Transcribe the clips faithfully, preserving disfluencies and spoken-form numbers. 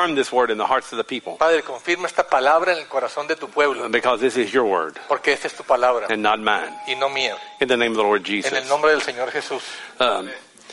confirm this word in the hearts of the people. Padre, confirma esta palabra en el corazón de tu pueblo, Because this is your word porque esta es tu palabra and not mine. y no mía. In the name of the Lord Jesus. En el nombre del Señor Jesús. Um,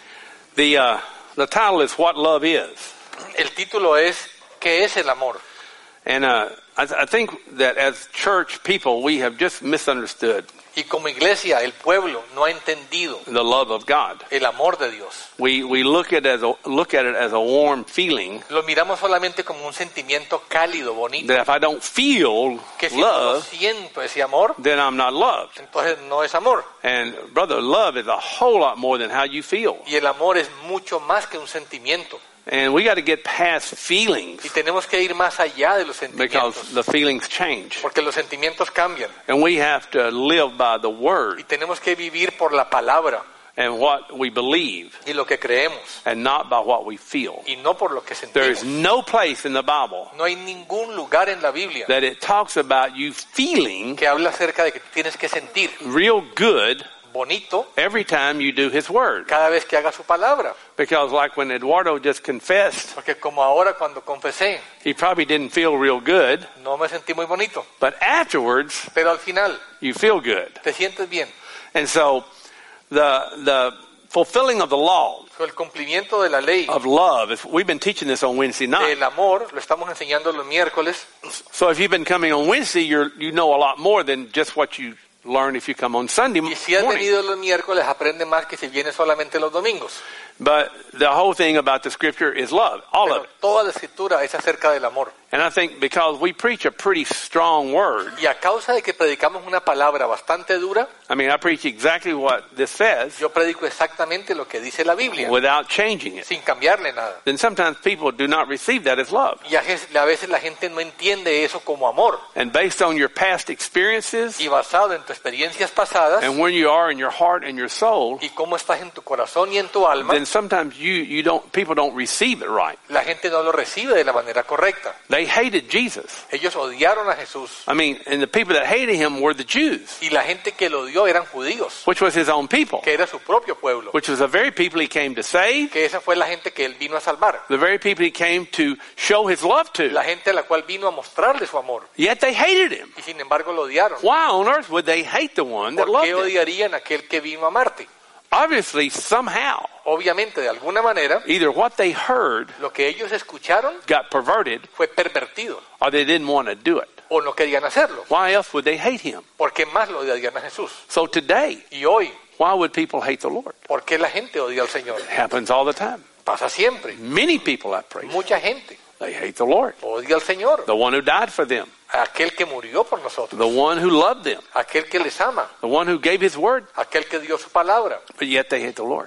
the, uh, the title is What Love Is. El título es ¿Qué es el amor? And uh, I, th- I think that as church people, we have just misunderstood Y como iglesia, el pueblo no ha entendido the love of God. el amor de Dios. We we look at it as a, look at it as a warm feeling Lo miramos solamente como un sentimiento cálido, bonito. that if I don't feel Que si no lo love, siento ese amor, then I'm not loved. entonces no es amor. And brother, love is a whole lot more than how you feel. Y el amor es mucho más que un sentimiento. And we got to get past feelings Y tenemos que ir más allá de los because sentimientos. the feelings change. Porque los sentimientos cambian. And we have to live by the Y word tenemos que vivir por la palabra and what we believe y lo que creemos. and not by what we feel. Y no por lo que There is sentimos. no place in the Bible No hay ningún lugar en la Biblia that it talks about you feeling que habla acerca de que tienes que sentir real good bonito every time you do his word. cada vez que haga su palabra. Because like when Eduardo just confessed, Porque como ahora cuando confesé, he probably didn't feel real good, no me sentí muy bonito. but afterwards Pero al final, you feel good. te sientes bien. And so the the fulfilling of the law So, el cumplimiento de la ley of love, is, we've been teaching this on Wednesday night. del amor, lo estamos enseñando los miércoles. So if you've been coming on Wednesday, you're, you know a lot more than just what you learn if you come on Sunday Y si has morning. venido los miércoles, aprende más que si vienes solamente los domingos. But the whole thing about the scripture is love, all Pero of it. toda la escritura es acerca del amor. And I think because we preach a pretty strong word, Y a causa de que predicamos una palabra bastante dura, I mean, I preach exactly what this says yo predico exactamente lo que dice la Biblia, without changing it. sin cambiarle nada. Then sometimes people do not receive that as love. Y a veces a veces la gente no entiende eso como amor. And based on your past experiences Y basado en tus experiencias pasadas and where you are in your heart and your soul, y cómo estás en tu corazón y en tu alma, then sometimes you, you don't, people don't receive it right. la gente no lo recibe de la manera correcta. They hated Jesus. Ellos odiaron a Jesús. I mean, and the people that hated him were the Jews, Y la gente que lo odió eran judíos, which was his own people, que era su propio pueblo. which was the very people he came to save, Que esa fue la gente que él vino a salvar. the very people he came to show his love La to. gente a la cual vino a mostrarle su amor. Yet they hated him. Y sin embargo lo odiaron. Why on earth would they hate the one that ¿Por loved qué him? odiarían a aquel que vino a amarte? Obviously, somehow, Obviamente, de alguna manera, either what they heard lo que ellos escucharon got perverted fue pervertido or they didn't want to do it. o no querían hacerlo. Why else would they hate him? ¿Por qué más lo odiarían a Jesús? So today, Y hoy, why would people hate the Lord? ¿por qué la gente odia al Señor? It happens all the time. Pasa siempre. Many people I pray, Mucha gente they hate the Lord, odia al Señor, the one who died for them, aquel que murió por nosotros, the one who loved them, aquel que les ama, the one who gave his word, aquel que dio su palabra, but yet they hate the Lord.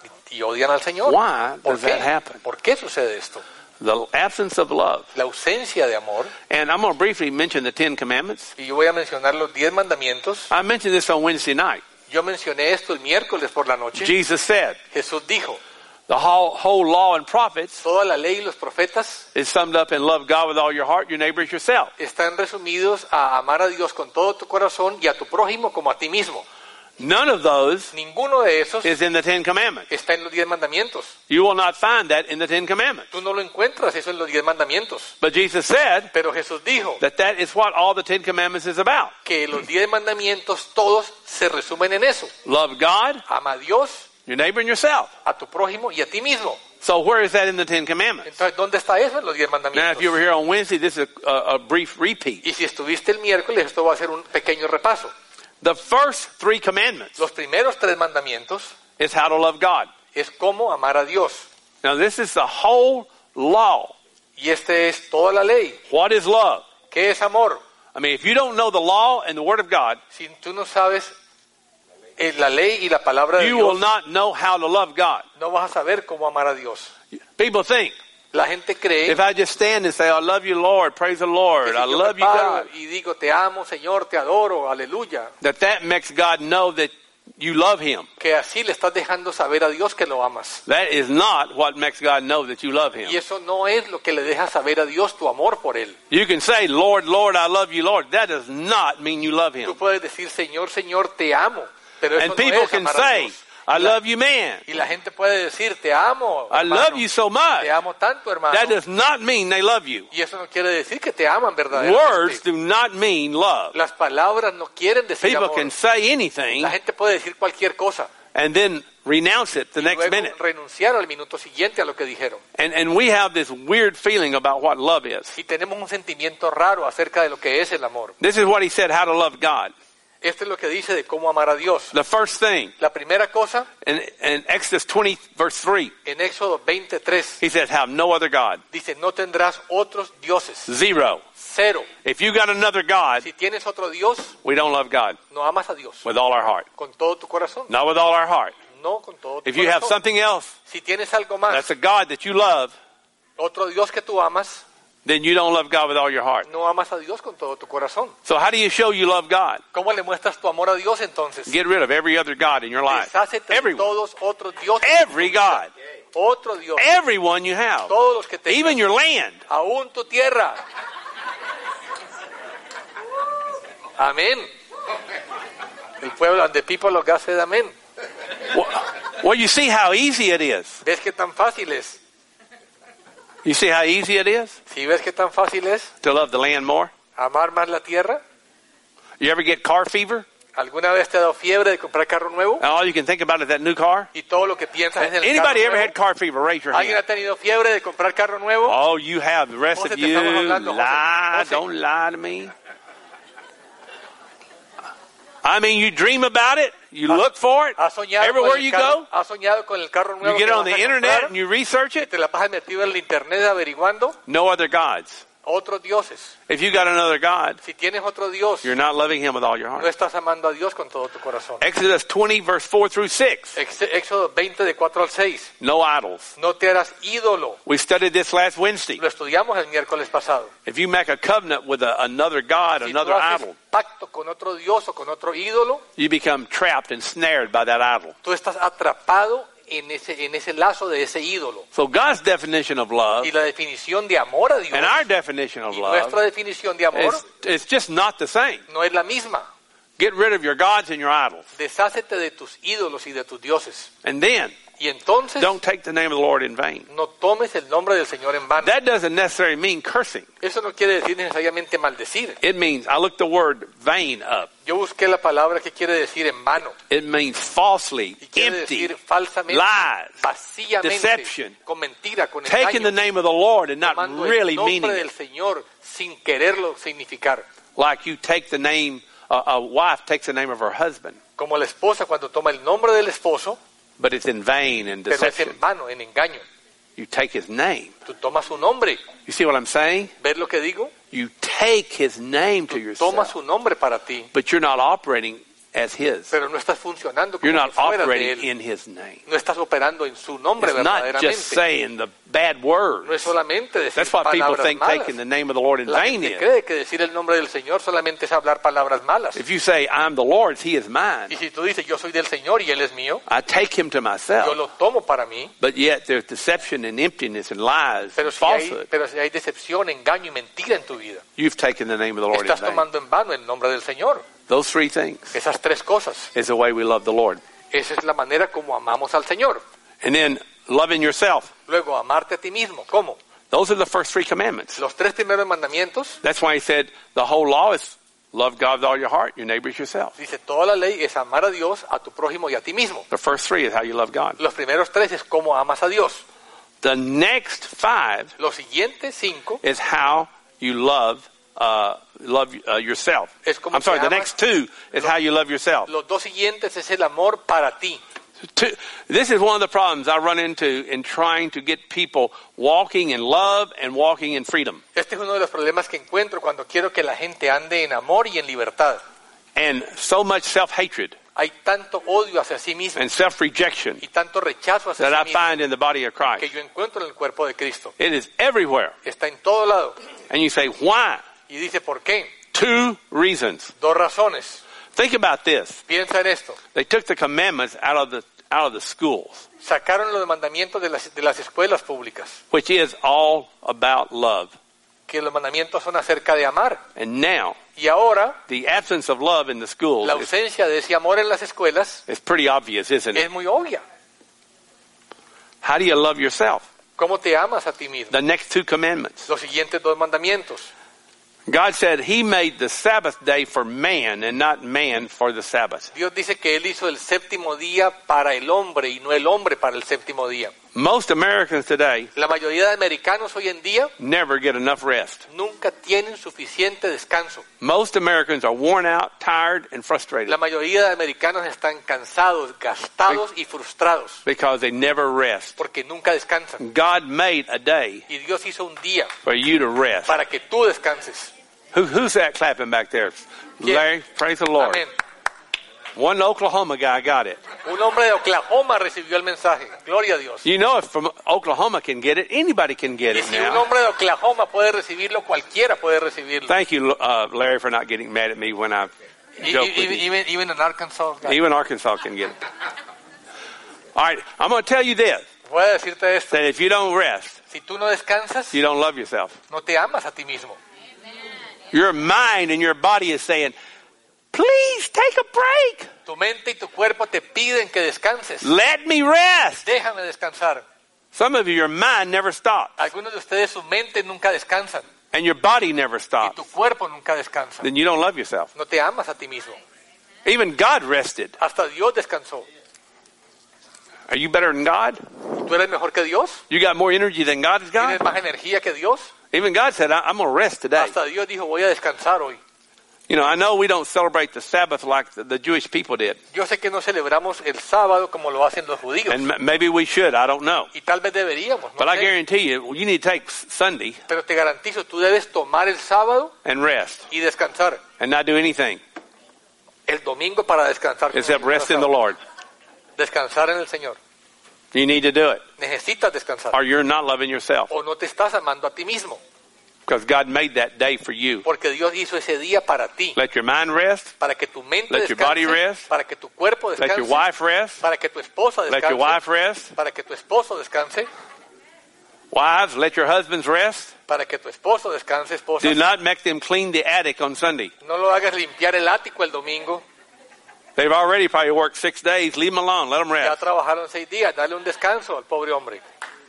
y odian al Señor. Why ¿Por does that qué? happen? ¿Por qué sucede esto? The absence of love. La ausencia de amor. And I'm going to briefly mention the Ten Commandments. Y yo voy a mencionar los diez mandamientos. I mentioned this on Wednesday night. Yo mencioné esto el miércoles por la noche. Jesus said, Jesús dijo, the whole, whole law and prophets toda la ley y los profetas is summed up in love God with all your heart, your neighbor as yourself. están resumidos a amar a Dios con todo tu corazón y a tu prójimo como a ti mismo. None of those Ninguno de esos is in the Ten Commandments. está en los diez mandamientos. You will not find that in the Ten Commandments. Tú no lo encuentras eso en los diez mandamientos. But Jesus said Pero Jesús dijo that that is what all the Ten Commandments is about. que los diez mandamientos todos se resumen en eso. Love God, Ama a Dios, your neighbor, and yourself. a tu prójimo y a ti mismo. So where is that in the Ten Commandments? Entonces, ¿dónde está eso en los diez Now, if you were mandamientos? here on Wednesday, this is a, a, a brief repeat. Y si estuviste el miércoles, esto va a ser un pequeño repaso. The first three commandments Los primeros tres mandamientos is how to love God. es cómo amar a Dios. Now, this is the whole law. Y este es toda la ley. What is love? ¿Qué es amor? I mean, if you don't know the law and the Word of God, Si tú no sabes eh, la ley y la palabra de you will Dios, not know how to love God. no vas a saber cómo amar a Dios. People think, La gente cree if I just stand and say, I love you, Lord, praise the que Lord, si I yo me love you, paro God, y digo te amo, Señor, te adoro, aleluya, that that makes God know that you love Him. que así le estás dejando saber a Dios que lo amas. That is not what makes God know that you love Him. Y eso no es lo que le deja saber a Dios tu amor por Él. You can say, Lord, Lord, I love you, Lord. That does not mean you love Him. Tú puedes decir, Señor, Señor, te amo, pero eso And no people es can amar a say, Dios. I love you, man. Y la gente puede decir, te amo, I hermano. love you so much. Te amo tanto, hermano. That does not mean they love you. Y eso no quiere decir que te aman Words verdaderamente. do not mean love. Las palabras no quieren decir People amor. can say anything La gente puede decir cualquier cosa and then renounce it the y next luego minute. renunciar al minuto siguiente a lo que dijeron. And, and we have this weird feeling about what love is. Y tenemos un sentimiento raro acerca de lo que es el amor. This is what he said, how to love God. Esto es lo que dice de cómo amar a Dios. The first thing, La primera cosa, in, in Exodus twenty, verse three, en Éxodo veintitrés, he says, have no other God. dice, no tendrás otros dioses. Zero. Cero. If you got another God, Si tienes otro Dios, we don't love God no amas a Dios with all our heart. con todo tu corazón. Not with all our heart. No con todo tu If you have corazón. something else Si tienes algo más, that's a God that you love, otro Dios que tú amas, then you don't love God with all your heart. no amas a Dios con todo tu corazón. So how do you show you love God? ¿Cómo le muestras tu amor a Dios entonces? Get rid of every other God in your life. Deshácete de Everyone. todos otros dioses. Every God. Otro Dios. Everyone you have. Todos los que tengas. Even your land. Aún tu tierra. Amén. El pueblo, and the people of God said amén. Well, well, you see how easy it is. ¿Ves qué tan fácil es? You see how easy it is ¿Sí ves qué tan fácil es to love the land more? amar más la tierra? You ever get car fever? ¿Alguna vez te ha dado fiebre de comprar carro nuevo? And all you can think about is that new car? Y todo lo que piensas es en el carro Anybody ever nuevo. had car fever? Raise your ¿Alguien hand. ha tenido fiebre de comprar carro nuevo? Oh, you have. The rest José, of te you, estamos hablando, José. lie. José. Don't lie to me. I mean, you dream about it. You look for it. ¿Has soñado, Everywhere con el you carro, go, ¿Has soñado con el carro nuevo you get que on vas the a internet comprar? and you research Y it. te la pasas metido en el internet averiguando No other gods. otros dioses. If you got another God, Si tienes otro Dios, you're not loving him with all your no heart. estás amando a Dios con todo tu corazón. Exodus twenty, verse four through six. Ex- Éxodo veinte, de cuatro al seis. No idols. No te harás ídolo. We studied this last Wednesday. Lo estudiamos el miércoles pasado. If you make a covenant with a, another God, Si tú another haces idol, pacto con otro Dios o con otro ídolo, you become trapped and snared by that idol. tú estás atrapado en ese, en ese lazo de ese ídolo. So God's definition of love Y la definición de amor a Dios and our definition of y love nuestra definición de amor is it's just not the same. no es la misma. Get rid of your gods and your idols. Deshácete de tus ídolos y de tus dioses. And then Y entonces don't take the name of the Lord in vain. no tomes el nombre del Señor en vano. That doesn't necessarily mean cursing. Eso no quiere decir necesariamente maldecir. It means, I looked the word vain up. Yo busqué la palabra que quiere decir en vano. It means falsely, Y quiere empty, decir falsamente, lies, vacíamente, deception. con mentira, con taking the engaño, name of the Lord and not tomando really el meaning nombre del it. Señor sin quererlo significar. Like you take the name, uh, a wife takes the name of her husband, Como la esposa cuando toma el nombre del esposo, but it's in vain and pero es deception. en vano, en engaño. You take his name. Tú tomas su nombre. You see what I'm saying? ¿Ves lo que digo? You take his name to Tú tomas yourself, su nombre para ti, but you're not operating as his. pero no estás funcionando You're como not si fuera de operating él. in his name. No estás operando en su nombre It's not verdaderamente. just saying the bad No es words. solamente decir That's what people palabras think malas. taking the name of the Lord in La vain gente is. cree que decir el nombre del Señor solamente es hablar palabras malas. If you say, I'm the Lord's, he is Y mine, si tú dices, yo soy del Señor y Él es mío, I take him to yo myself. lo tomo para mí. But yet there's deception and emptiness and lies Pero and si, hay, falsehood. pero si hay decepción, engaño y mentira en tu vida, You've taken the name of the Lord in estás vain. tomando en vano el nombre del Señor. Those three things Esas tres cosas. is the way we love the Lord. Esa es la manera como amamos al Señor. And then loving yourself. Luego, amarte a ti mismo. ¿Cómo? Those are the first three commandments. Los tres primeros mandamientos, That's why he said the whole law is love God with all your heart, your neighbor as yourself. dice, toda la ley es amar a Dios, a tu prójimo y a ti mismo. The first three is how you love God. Los primeros tres es cómo amas a Dios. The next five Los siguientes cinco is how you love uh, love uh, yourself. Es como I'm sorry, que the amas- next two is how you love yourself. Los dos siguientes es el amor para ti. Two- This is one of the problems I run into in trying to get people walking in love and walking in freedom. Este es uno de los problemas que encuentro cuando quiero que la gente ande en amor y en libertad. And so much self-hatred Hay tanto odio hacia sí mismo and self-rejection y tanto rechazo hacia that I sí mismo find in the body of que Christ. yo encuentro en el cuerpo de Cristo. It is everywhere. Está en todo lado. And you say, why? Y dice, ¿por qué? Two reasons. Dos razones. Think about this. Piensa en esto. They took the commandments out of the out of the schools, Sacaron los mandamientos de las, de las escuelas públicas, which is all about love. que los mandamientos son acerca de amar. And now Y ahora, the absence of love in the schools la is, ausencia de ese amor en las escuelas is pretty obvious, isn't it? es muy obvia. How do you love yourself? ¿Cómo te amas a ti mismo? The next two commandments. Los siguientes dos mandamientos. God said he made the Sabbath day for man and not man for the Sabbath. Dios dice que Él hizo el séptimo día para el hombre y no el hombre para el séptimo día. Most Americans today La mayoría de americanos hoy en día never get enough rest. nunca tienen suficiente descanso. Most Americans are worn out, tired, and frustrated La mayoría de americanos están cansados, gastados y frustrados because they never rest. porque nunca descansan. God made a day Y Dios hizo un día for you to rest. para que tú descanses. Who, who's that clapping back there? ¿Quién? Larry, praise the Lord. Amén. One Oklahoma guy got it. Un hombre de Oklahoma recibió el mensaje. Gloria a Dios. You know, if from Oklahoma can get it, anybody can get Y it si un now. hombre de Oklahoma puede recibirlo, cualquiera puede recibirlo. Thank you, uh, Larry, for not getting mad at me when I Y- joke y- with you. Even, even in Arkansas. Even Arkansas can get it. All right, I'm going to tell you this, Voy a decirte esto. that if you don't rest, Si tú no descansas, you don't love yourself. no te amas a ti mismo. Your mind and your body is saying, please take a break. Tu mente y tu cuerpo te piden que descanses. Let me rest. Déjame descansar. Some of you, your mind never stops, Algunos de ustedes su mente nunca descansan and your body never y stops. tu cuerpo nunca descansa. Then you don't love yourself. No te amas a ti mismo. Even God rested. Hasta Dios descansó. Are you better than God? ¿Tú eres mejor que Dios? You got more energy than God has ¿Tienes got? más energía que Dios? Even God said, I- I'm going to rest today. Hasta Dios dijo, voy a descansar hoy. You know, I know we don't celebrate the Sabbath like the, the Jewish people did. Yo sé que no celebramos el sábado como lo hacen los judíos. And m- maybe we should, I don't know. Y tal vez deberíamos, But no I sé. guarantee you, you need to take S- Sunday Pero te garantizo, tú debes tomar el sábado and rest y descansar. and not do anything El domingo para descansar. except rest in the Lord. Descansar en el Señor. You need to do it, Necesitas descansar. or you're not loving yourself. O no te estás amando a ti mismo. Because God made that day for you. Porque Dios hizo ese día para ti. Let your mind rest. Para que tu mente Let your body descanse. rest. Para que tu cuerpo Let your descanse. wife rest. Para que tu esposa Let your descanse. wife rest. Para que tu esposo descanse. Wives, let your husbands rest. Para que tu esposo descanse, esposa. Do not make them clean the attic on Sunday. No lo hagas limpiar el ático el domingo. They've already probably worked six days. Leave them alone. Let them Ya rest. trabajaron seis días. Dale un descanso al pobre hombre.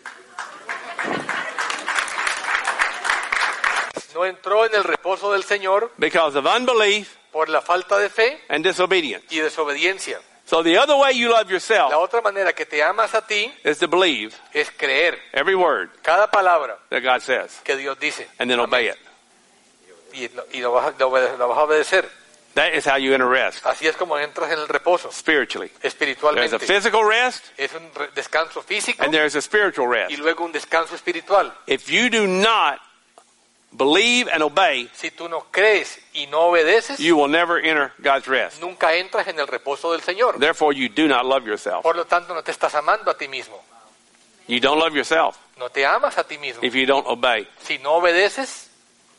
No entró en el reposo del Señor Because of unbelief por la falta de fe and disobedience. y desobediencia. So the other way you love yourself La otra manera que te amas a ti is to believe es creer every word cada palabra that God says que Dios dice. and then obey it. Y lo, y lo vas, a- lo obede- lo vas a obedecer. That is how you enter rest Así es como entras en el reposo, spiritually. There's a espiritualmente. physical rest Es un re- descanso físico and there's a spiritual y rest. luego un descanso espiritual. If you do not believe and obey, Si tú no crees y no obedeces, you will never enter God's rest. nunca entras en el reposo del Señor. Therefore, you do not love yourself. Por lo tanto, no te estás amando a ti mismo. You don't love yourself No te amas a ti mismo. if you don't obey. Si no obedeces,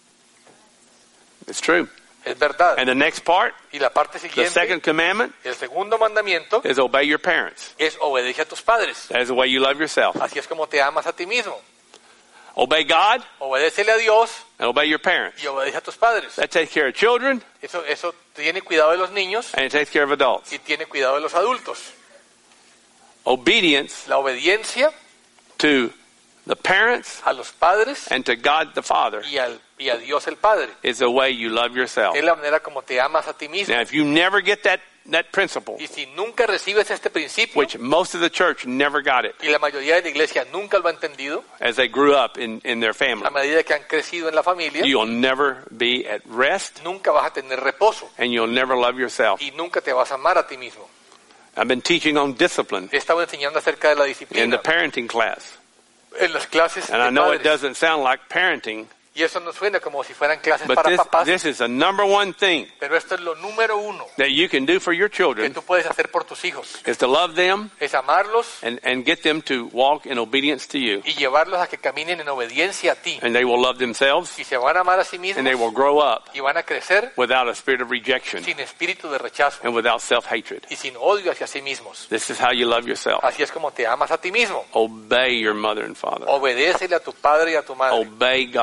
It's true. es verdad. And the next part, Y la parte the siguiente, second commandment, el segundo mandamiento, is obey your parents. es obedece a tus padres. That is the way you love yourself. Así es como te amas a ti mismo. Obey God Obedécele a Dios and obey your parents. y obedece a tus padres. That takes care of children Eso, eso tiene cuidado de los niños and it takes care of adults. y tiene cuidado de los adultos. Obedience La obediencia to the parents a los padres and to God the Father y, al, y a Dios el Padre. is the way you love yourself. Es la manera como te amas a ti mismo. Now, if you never get that, that principle, Y si nunca recibes este principio, which most of the church never got it y la mayoría de la iglesia nunca lo ha entendido, as they grew up in, in their family, a medida que han crecido en la familia, you'll never be at rest nunca vas a tener reposo and you'll never love yourself. y nunca te vas a amar a ti mismo. I've been teaching on discipline He estado enseñando acerca de la in the disciplina parenting class. en las clases And I de know it padres. doesn't sound like parenting, Y eso no suena como si fueran clases but para this, papás, this is the number one thing pero esto es lo número uno that you can do for your que children tú puedes hacer por tus hijos. is to love them Es amarlos and, and get them to walk in obedience to you. y llevarlos a que caminen en obediencia a ti. And they will love themselves Y se van a amar a sí and they will mismos grow up y van a crecer without a spirit of rejection sin espíritu de rechazo and without self-hatred. y sin odio hacia sí mismos. This is how you love yourself. Así es como te amas a ti mismo. Obey your mother and father. Obedécele a tu padre y a tu madre. Obey God.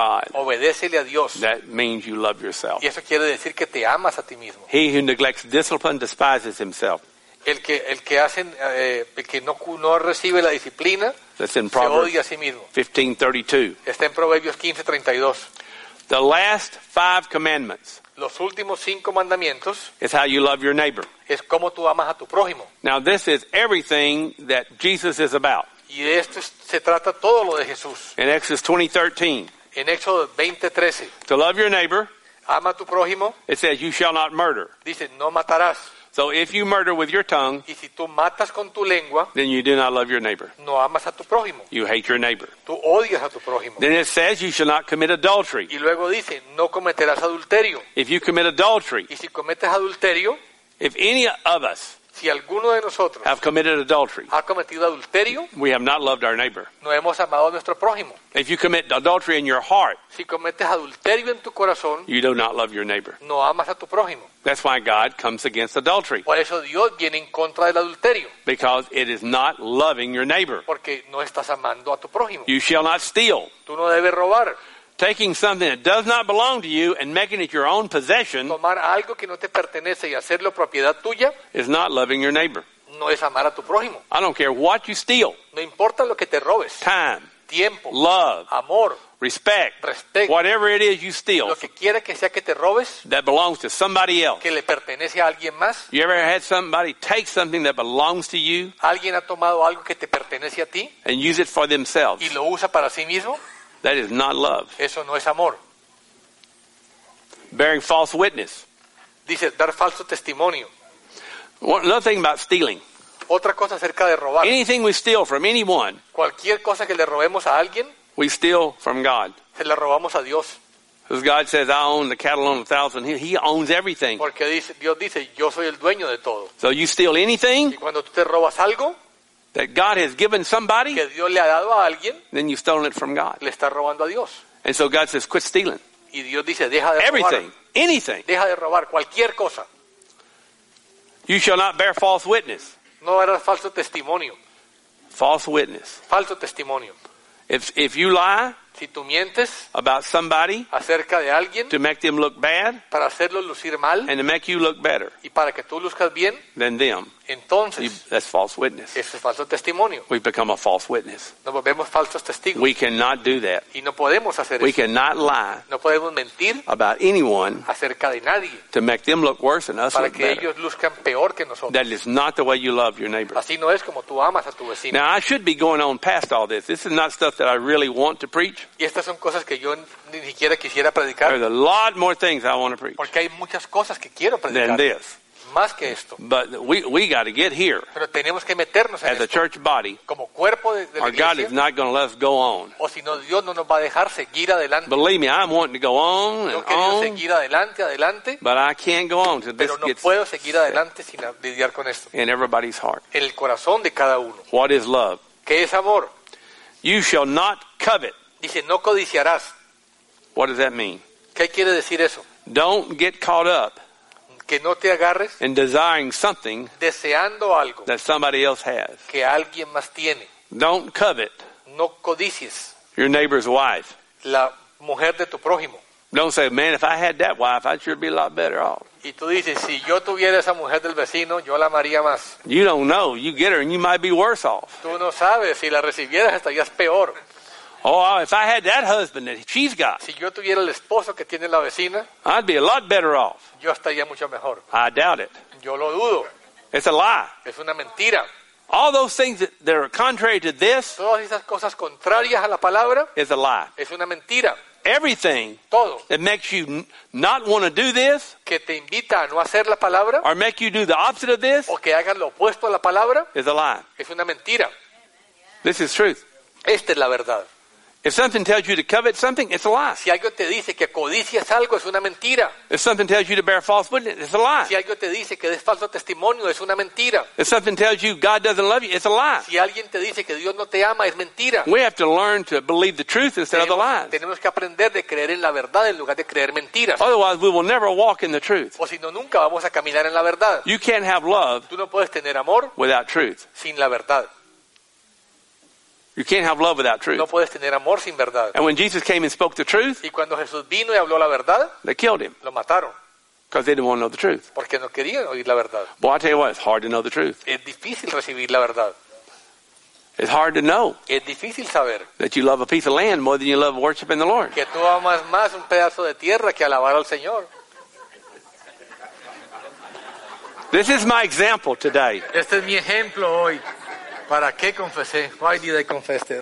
obedécele a Dios. That means you love yourself. Y eso quiere decir que te amas a ti mismo. He who neglects discipline despises himself. El que, el que, hacen, eh, el que no, no recibe la disciplina That's in se odia Proverbs a sí mismo. fifteen thirty-two. Está en Proverbios quince treinta y dos. The last five commandments Los últimos cinco mandamientos is how you love your neighbor. es cómo tú amas a tu prójimo. Now this is everything that Jesus is about. Y de esto es- se trata todo lo de Jesús. In Exodus twenty thirteen, En Éxodo veinte trece, to love your neighbor, ama a tu prójimo, it says you shall not murder. dice no matarás. So if you murder with your tongue, Y si tú matas con tu lengua, then you do not love your neighbor. no amas a tu prójimo. You hate your neighbor. Tú odias a tu prójimo. Then it says you shall not commit adultery. Y luego dice, no cometerás adulterio. If you commit adultery, Y si cometes adulterio, if any of us si alguno de nosotros have committed adultery, ha cometido adulterio, we have not loved our neighbor. no hemos amado a nuestro prójimo. If you commit adultery in your heart, Si cometes adulterio en tu corazón, you do not love your neighbor. no amas a tu prójimo. That's why God comes against adultery, Por eso Dios viene en contra del adulterio, because it is not loving your neighbor. porque no estás amando a tu prójimo. You shall not steal. Tú no debes robar. Taking something that does not belong to you and making it your own possession Tomar algo que no te pertenece y hacerlo propiedad tuya, is not loving your neighbor. no es amar a tu prójimo. I don't care what you steal. No importa lo que te robes. Time, Tiempo, love, amor, respect, respeto, whatever it is you steal lo que quiera que sea que te robes, that belongs to somebody else. que le pertenece a alguien más. You ever had somebody take something that belongs to you Alguien ha tomado algo que te pertenece a ti and use it for themselves? y lo usa para sí mismo. That is not love. Eso no es amor. Bearing false witness. Dice, dar falso testimonio. One- Another thing about stealing. Otra cosa acerca de robar. Anything we steal from anyone, Cualquier cosa que le robemos a alguien, we steal from God. se la robamos a Dios. Because God says, I own the cattle on a thousand. He, he owns everything. Porque dice, Dios dice, yo soy el dueño de todo. So you steal anything Y cuando tú te robas algo that God has given somebody, que Dios le ha dado a alguien, then you've stolen it from God. le está robando a Dios. And so God says, quit stealing. Y Dios dice, deja de robar. Everything. Anything. Deja de robar cualquier cosa. You shall not bear false witness. No darás falso testimonio. False witness. Falso testimonio. If, if you lie Si tú mientes about somebody acerca de alguien to make them look bad para hacerlo lucir mal and to make you look better y para que tú luzcas bien, than them, you, entonces that's false witness. ese es falso testimonio. We've become a false witness. Nos volvemos falsos testigos. We cannot do that. Y no podemos hacer We eso. cannot lie No podemos mentir about anyone acerca de nadie to make them look worse and us para look que better. ellos luzcan peor que nosotros. That is not the way you love your neighbor. Así no es como tú amas a tu vecino. Now, I should be going on past all this. This is not stuff that I really want to preach. Y estas son cosas que yo ni siquiera quisiera predicar, There's a lot more things I want to preach porque hay muchas cosas que quiero than predicar, this. más que esto. But we, we got to get here Pero tenemos que meternos en as a esto church body, como cuerpo de, de la or God is iglesia, not going to let us go on. o si no, Dios no nos va a dejar seguir adelante. Believe me, I'm wanting to go on Yo and quiero on, seguir adelante, adelante, but I can't go on till this pero no gets puedo seguir adelante sin lidiar con esto. in everybody's heart. En el corazón de cada uno. What is love? ¿Qué es amor? You shall not covet. Dice, no codiciarás. What does that mean? ¿Qué quiere decir eso? Don't get caught up Que no te agarres in desiring something deseando algo that somebody else has. que alguien más tiene. Don't covet No codicies your neighbor's wife. la mujer de tu prójimo. Don't say, man, if I had that wife, I'd sure be a lot better off. Y tú dices, si yo tuviera esa mujer del vecino, yo la amaría más. You don't know. You get her and you might be worse off. Tú no sabes, si la recibieras estarías peor. Oh, if I had that husband that she's got, Si yo tuviera el esposo que tiene la vecina, I'd be a lot better off. yo estaría mucho mejor. I doubt it. Yo lo dudo. It's a lie. Es una mentira. All those things that, that are contrary to this Todas esas cosas contrarias a la palabra is a lie. es una mentira. Everything Todo that makes you n- not want to do this que te invita a no hacer la palabra or make you do the opposite of this o que hagas lo opuesto a la palabra is a lie. es una mentira. This is truth. Esta es la verdad. If something tells you to covet something, it's a lie. Si algo te dice que codicias algo, es una mentira. If something tells you to bear false witness, it's a lie. Si algo te dice que des falso testimonio, es una mentira. If something tells you God doesn't love you, it's a lie. Si alguien te dice que Dios no te ama, es mentira. We have to learn to believe the truth instead of the Tenemos, lies. tenemos que aprender de creer en la verdad en lugar de creer mentiras. Otherwise, we will never walk in the truth. O si no, nunca vamos a caminar en la verdad. You can't have love Tú no puedes tener amor without truth. sin la verdad. You can't have love without truth. No puedes tener amor sin verdad. And when Jesus came and spoke the truth, Y cuando Jesús vino y habló la verdad, they killed him lo mataron, because they didn't want to know the truth. porque no querían oír la verdad. Boy, I tell you what, it's hard to know the truth. Es difícil recibir la verdad. It's hard to know Es difícil saber that you love a piece of land more than you love worshiping the Lord. que tú amas más un pedazo de tierra que alabar al Señor. This is my example today. Este es mi ejemplo hoy. ¿Para qué confesé? Why did I confess there?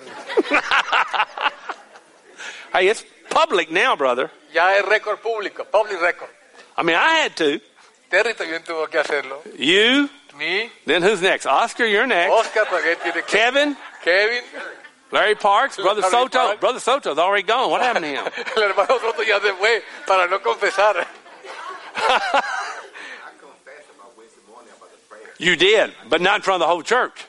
Hey, it's public now, brother. Ya es récord público, public record. I mean, I had to. Terry también tuvo que hacerlo. You, Mi, then who's next? Oscar, you're next. Oscar también tiene que... Kevin, Kevin, Larry Parks, Brother Larry Soto. Parks. Brother Soto's already gone. What happened to him? el hermano Soto ya se fue para no confesar. You did, but not in front of the whole church.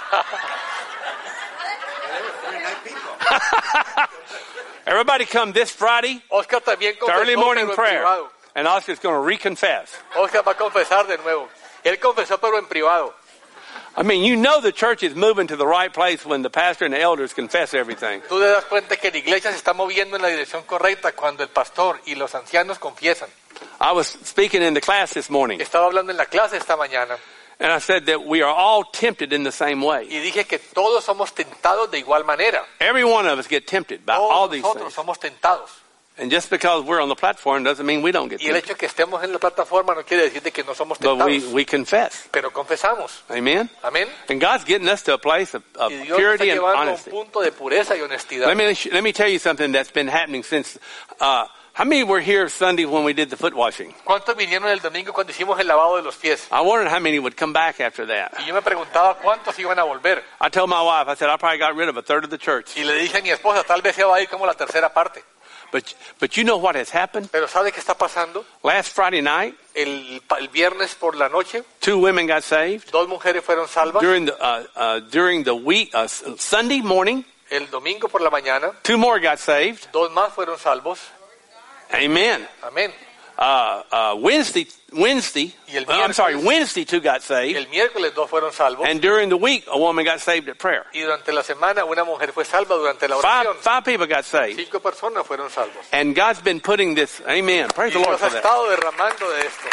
Everybody come this Friday Oscar también to early confesó, morning pero en prayer, privado. and Oscar's going to reconfess. Oscar va a confesar de nuevo. Él confesó, pero en privado. I mean, you know the church is moving to the right place when the pastor and the elders confess everything. Tú te das cuenta que la iglesia se está moviendo en la dirección correcta cuando el pastor y los ancianos confiesan. I was speaking in the class this morning, Estaba hablando en la clase esta mañana and I said that we are all tempted in the same way. y dije que todos somos tentados de igual manera. Every one of us get tempted by all Todos these nosotros things. somos tentados. And just because we're on the platform doesn't mean we don't get Y el tempted. hecho de que estemos en la plataforma no quiere decir de que no somos But we, tentados. we confess. Pero confesamos. Amen? Amén. And God's getting us to a place of, of Y Dios está purity and llevando a un honesty. punto de pureza y honestidad. Let me, let me tell you something that's been happening since... Uh, how many were here Sunday when we did the foot washing? ¿Cuántos vinieron el domingo cuando hicimos el lavado de los pies? I wondered how many would come back after that. Y yo me preguntaba cuántos iban a volver. I told my wife, I said, I probably got rid of a third of the church. Y le dije a mi esposa, tal vez se va a ir como la tercera parte. But, but you know what has happened? Pero ¿sabe qué está pasando? Last Friday night, El, el viernes por la noche, two women got saved. dos mujeres fueron salvas. During the, uh, uh, during the week, uh, Sunday morning, El domingo por la mañana, two more got saved. dos más fueron salvos. Amen. Amén. Uh, uh, Wednesday, Wednesday, Y el uh, I'm sorry, miércoles- Wednesday two got saved. El miércoles dos fueron salvos. And during the week, a woman got saved at prayer. Y durante la semana una mujer fue salva durante la Five, oración. five people got saved. Cinco personas fueron salvos. And God's been putting this, amen, praise Y the Lord Dios ha for that. estado derramando de esto.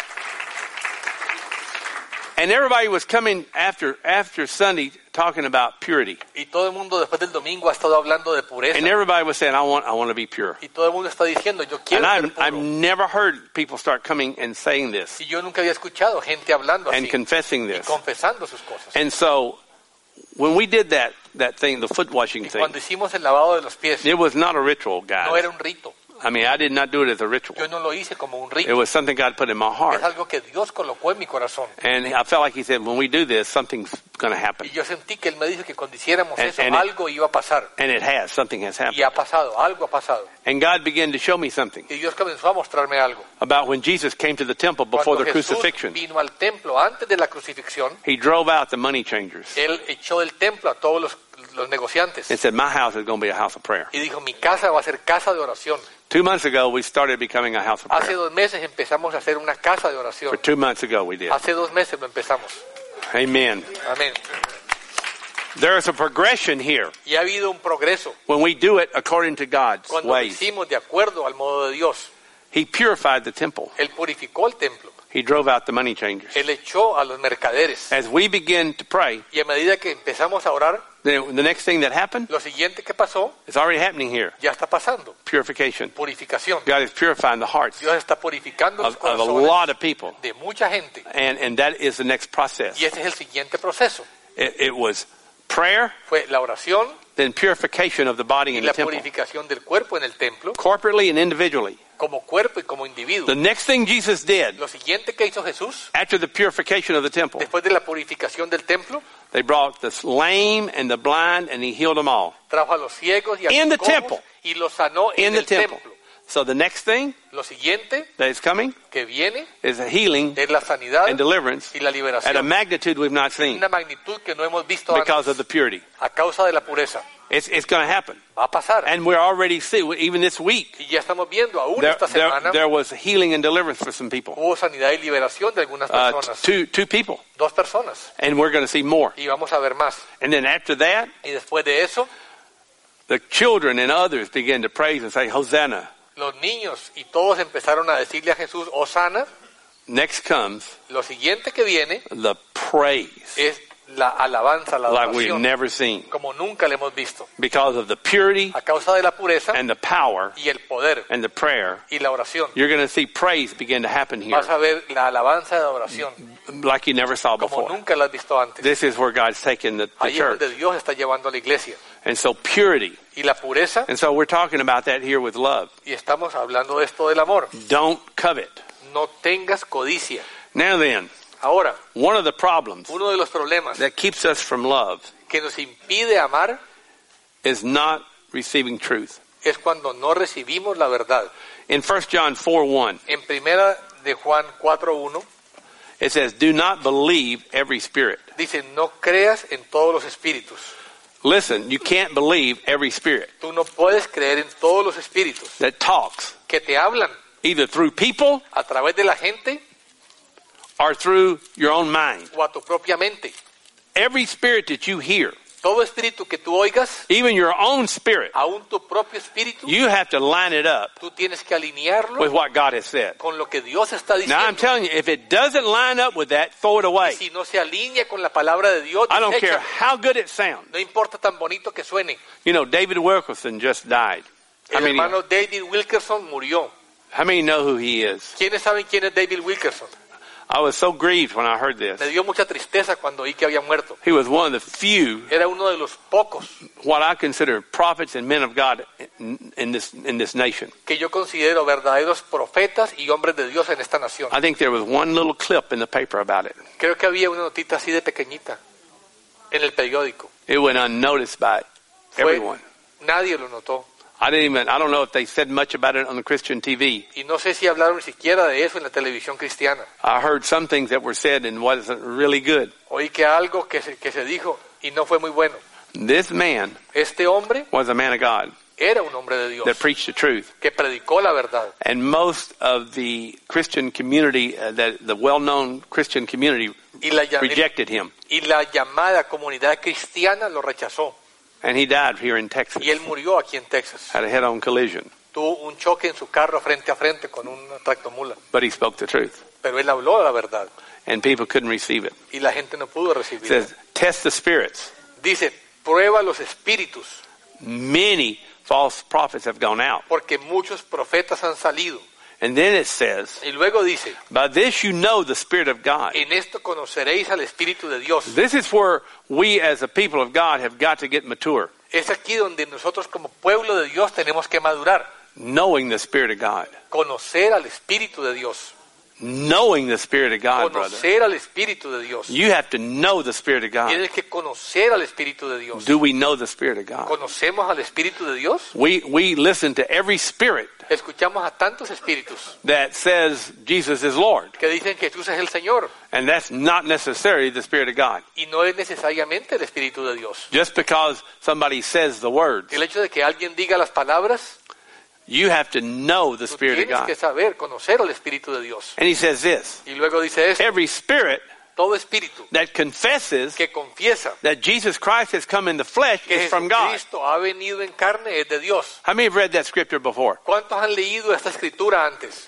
And everybody was coming after after Sunday talking about purity. Y todo el mundo después del domingo ha estado hablando de pureza. And everybody was saying, I want I want to be pure. Y todo el mundo está diciendo, yo quiero And ser I've, I've puro. never heard people start coming and saying this Y yo nunca había escuchado gente hablando and así confessing y this. confesando sus cosas. And so when we did that that thing, the foot washing Y thing, cuando hicimos el lavado de los pies, it was not a ritual, no guys. era un rito. I mean, I did not do it as a ritual. Yo no lo hice como un It rito. was something God put in my Es heart. algo que Dios colocó en mi corazón. And I felt like he said, when we do this, something's going to happen. Y yo sentí que Él me dijo que cuando hiciéramos And- eso, and it- algo iba a pasar. And it has. Something has Y happened. ha pasado, algo ha pasado. And God began to show me something Y Dios comenzó a mostrarme algo. about when Jesus came to the temple before Cuando the Jesús crucifixion. vino al templo antes de la crucifixión, He drove out the money changers Él echó del templo a todos los, los negociantes. and said, my house is going to be a house of prayer. Y dijo, mi casa va a ser casa de oración. Two months ago, we started becoming a house of Hace prayer. dos meses empezamos a hacer una casa de For oración. two months ago, we did. Hace dos meses lo empezamos. Amen. Amén. There is a progression here Y ha habido un progreso when we do it according to God's cuando lo ways. hicimos de acuerdo al modo de Dios. He purified the temple. Él purificó el templo. He drove out the money changers. Él echó a los mercaderes. As we begin to pray, Y a medida que empezamos a orar, the, the next thing that happened lo siguiente que pasó is already happening here. ya está pasando. Purification. Purificación. God is purifying the hearts Dios está purificando los of, of a corazones lot of people. de mucha gente. And, and that is the next process. Y ese es el siguiente proceso. It, it was prayer, Fue la oración then purification of the body y in la the temple, purificación del cuerpo en el templo, corporately and individually. como cuerpo y como individuo. The next thing Jesus did Lo siguiente que hizo Jesús, after the purification of the temple, después de la purificación del templo, they brought the lame and the blind and he healed them all trajo a los ciegos y a In los the cojos temple. y los sanó in en the el temple. templo. So the next thing Lo siguiente that is coming que viene is a healing es la sanidad and deliverance y la at a liberación. magnitude we've not seen Una magnitud que no hemos visto because antes of the purity. a causa de la pureza. It's, it's going to happen. Va a pasar. And we're already seeing, even this week, Y ya estamos viendo, aún there, esta there, semana, there was healing and deliverance for some people. hubo sanidad y liberación de algunas Uh, personas. two, two people. Dos personas. And we're going to see more. Y vamos a ver más. And then after that, Y después de eso, the children and others begin to praise and say, Hosanna. los niños y todos empezaron a decirle a Jesús, Hosana. Next comes Lo siguiente que viene the praise es la alabanza, la like we've adoración, never seen. como nunca le hemos visto. Because of the purity A causa de la pureza and the power y el poder and the prayer, y la oración. you're going to see praise begin to happen here Vas a ver la alabanza de adoración, like you never saw como before. nunca la has visto antes. This is where God's taken the, the Ahí es church. donde Dios está llevando a la iglesia. And so purity. Y la pureza, And so we're talking about that here with love. y estamos hablando de esto del amor. Don't covet. No tengas codicia. Now then, Ahora, one of the problems uno de los problemas that keeps us from love que nos impide amar is not receiving truth. es cuando no recibimos la verdad. In First John four one, En primera de Juan cuatro uno it says, do not believe every spirit. dice, no creas en todos los espíritus. Listen, you can't believe every spirit Tú no puedes creer en todos los espíritus that talks que te hablan either through people a través de la gente or through your own mind. o a tu propia mente. Every spirit that you hear, Todo espíritu que tú oigas, even your own spirit, aún tu propio espíritu, you have to line it up tú tienes que alinearlo with what God has said. con lo que Dios está Now I'm diciendo. telling you, if it doesn't line up with that, throw it away. Si no se alinea con la palabra de Dios, I don't care deséchalo. how good it sounds. No importa tan bonito que suene. You know, David Wilkerson just died. How El many, hermano David Wilkerson murió. how many know who he is? ¿Quiénes saben quién es David Wilkerson? I was so grieved when I heard Me this. dio mucha tristeza cuando oí que había muerto. He was one of the few, Era uno de los pocos what I consider prophets and men of God in, in this in this nation. que yo considero verdaderos profetas y hombres de Dios en esta nación. I think there was one little clip in the paper about it. Creo que había una notita así de pequeñita en el periódico. It went unnoticed by Fue- everyone. Nadie lo notó. I didn't even, I don't know if they said much about it on the Christian T V. Y no sé si hablaron ni siquiera de eso en la televisión cristiana. I heard some things that were said and wasn't really good. Oí que algo que se, que se dijo y no fue muy bueno. This man Este hombre was a man of God era un hombre de Dios that preached the truth. que predicó la verdad. And most of the Christian community, uh, the, the well-known Christian community, Y la, llam- rejected him. y la llamada comunidad cristiana lo rechazó. And he died here in Texas. Y él murió aquí en Texas. Had a head-on collision. Tuvo un choque en su carro frente a frente con un tractomula. But he spoke the truth. Pero él habló la verdad. And people couldn't receive it. Y la gente no pudo It recibirlo. says, test the spirits. Dice, prueba los espíritus. Many false prophets have gone out. Porque muchos profetas han salido. And then it says, Y luego dice, by this you know the Spirit of God. en esto conoceréis al Espíritu de Dios. This is where we as a people of God have got to get mature. Es aquí donde nosotros como pueblo de Dios tenemos que madurar. Knowing the Spirit of God. Conocer al Espíritu de Dios. Knowing the Spirit of God, brother. Conocer al Espíritu de Dios. You have to know the Spirit of God. Tienes que conocer al Espíritu de Dios. Do we know the Spirit of God? ¿Conocemos al Espíritu de Dios? We, we listen to every spirit Escuchamos a tantos espíritus that says Jesus is Lord. que dicen que Jesús es el Señor. And that's not necessarily the Spirit of God. Y no es necesariamente el Espíritu de Dios. Just because somebody says the words, El hecho de que alguien diga las palabras, you have to know the tú Spirit of tienes que God. saber, conocer al Espíritu de Dios. And he says this, Y luego dice esto, every spirit todo espíritu that confesses que confiesa that Jesus Christ has come in the flesh que is from God. Jesucristo ha venido en carne es de Dios. How many have read that scripture before? ¿Cuántos han leído esta escritura antes?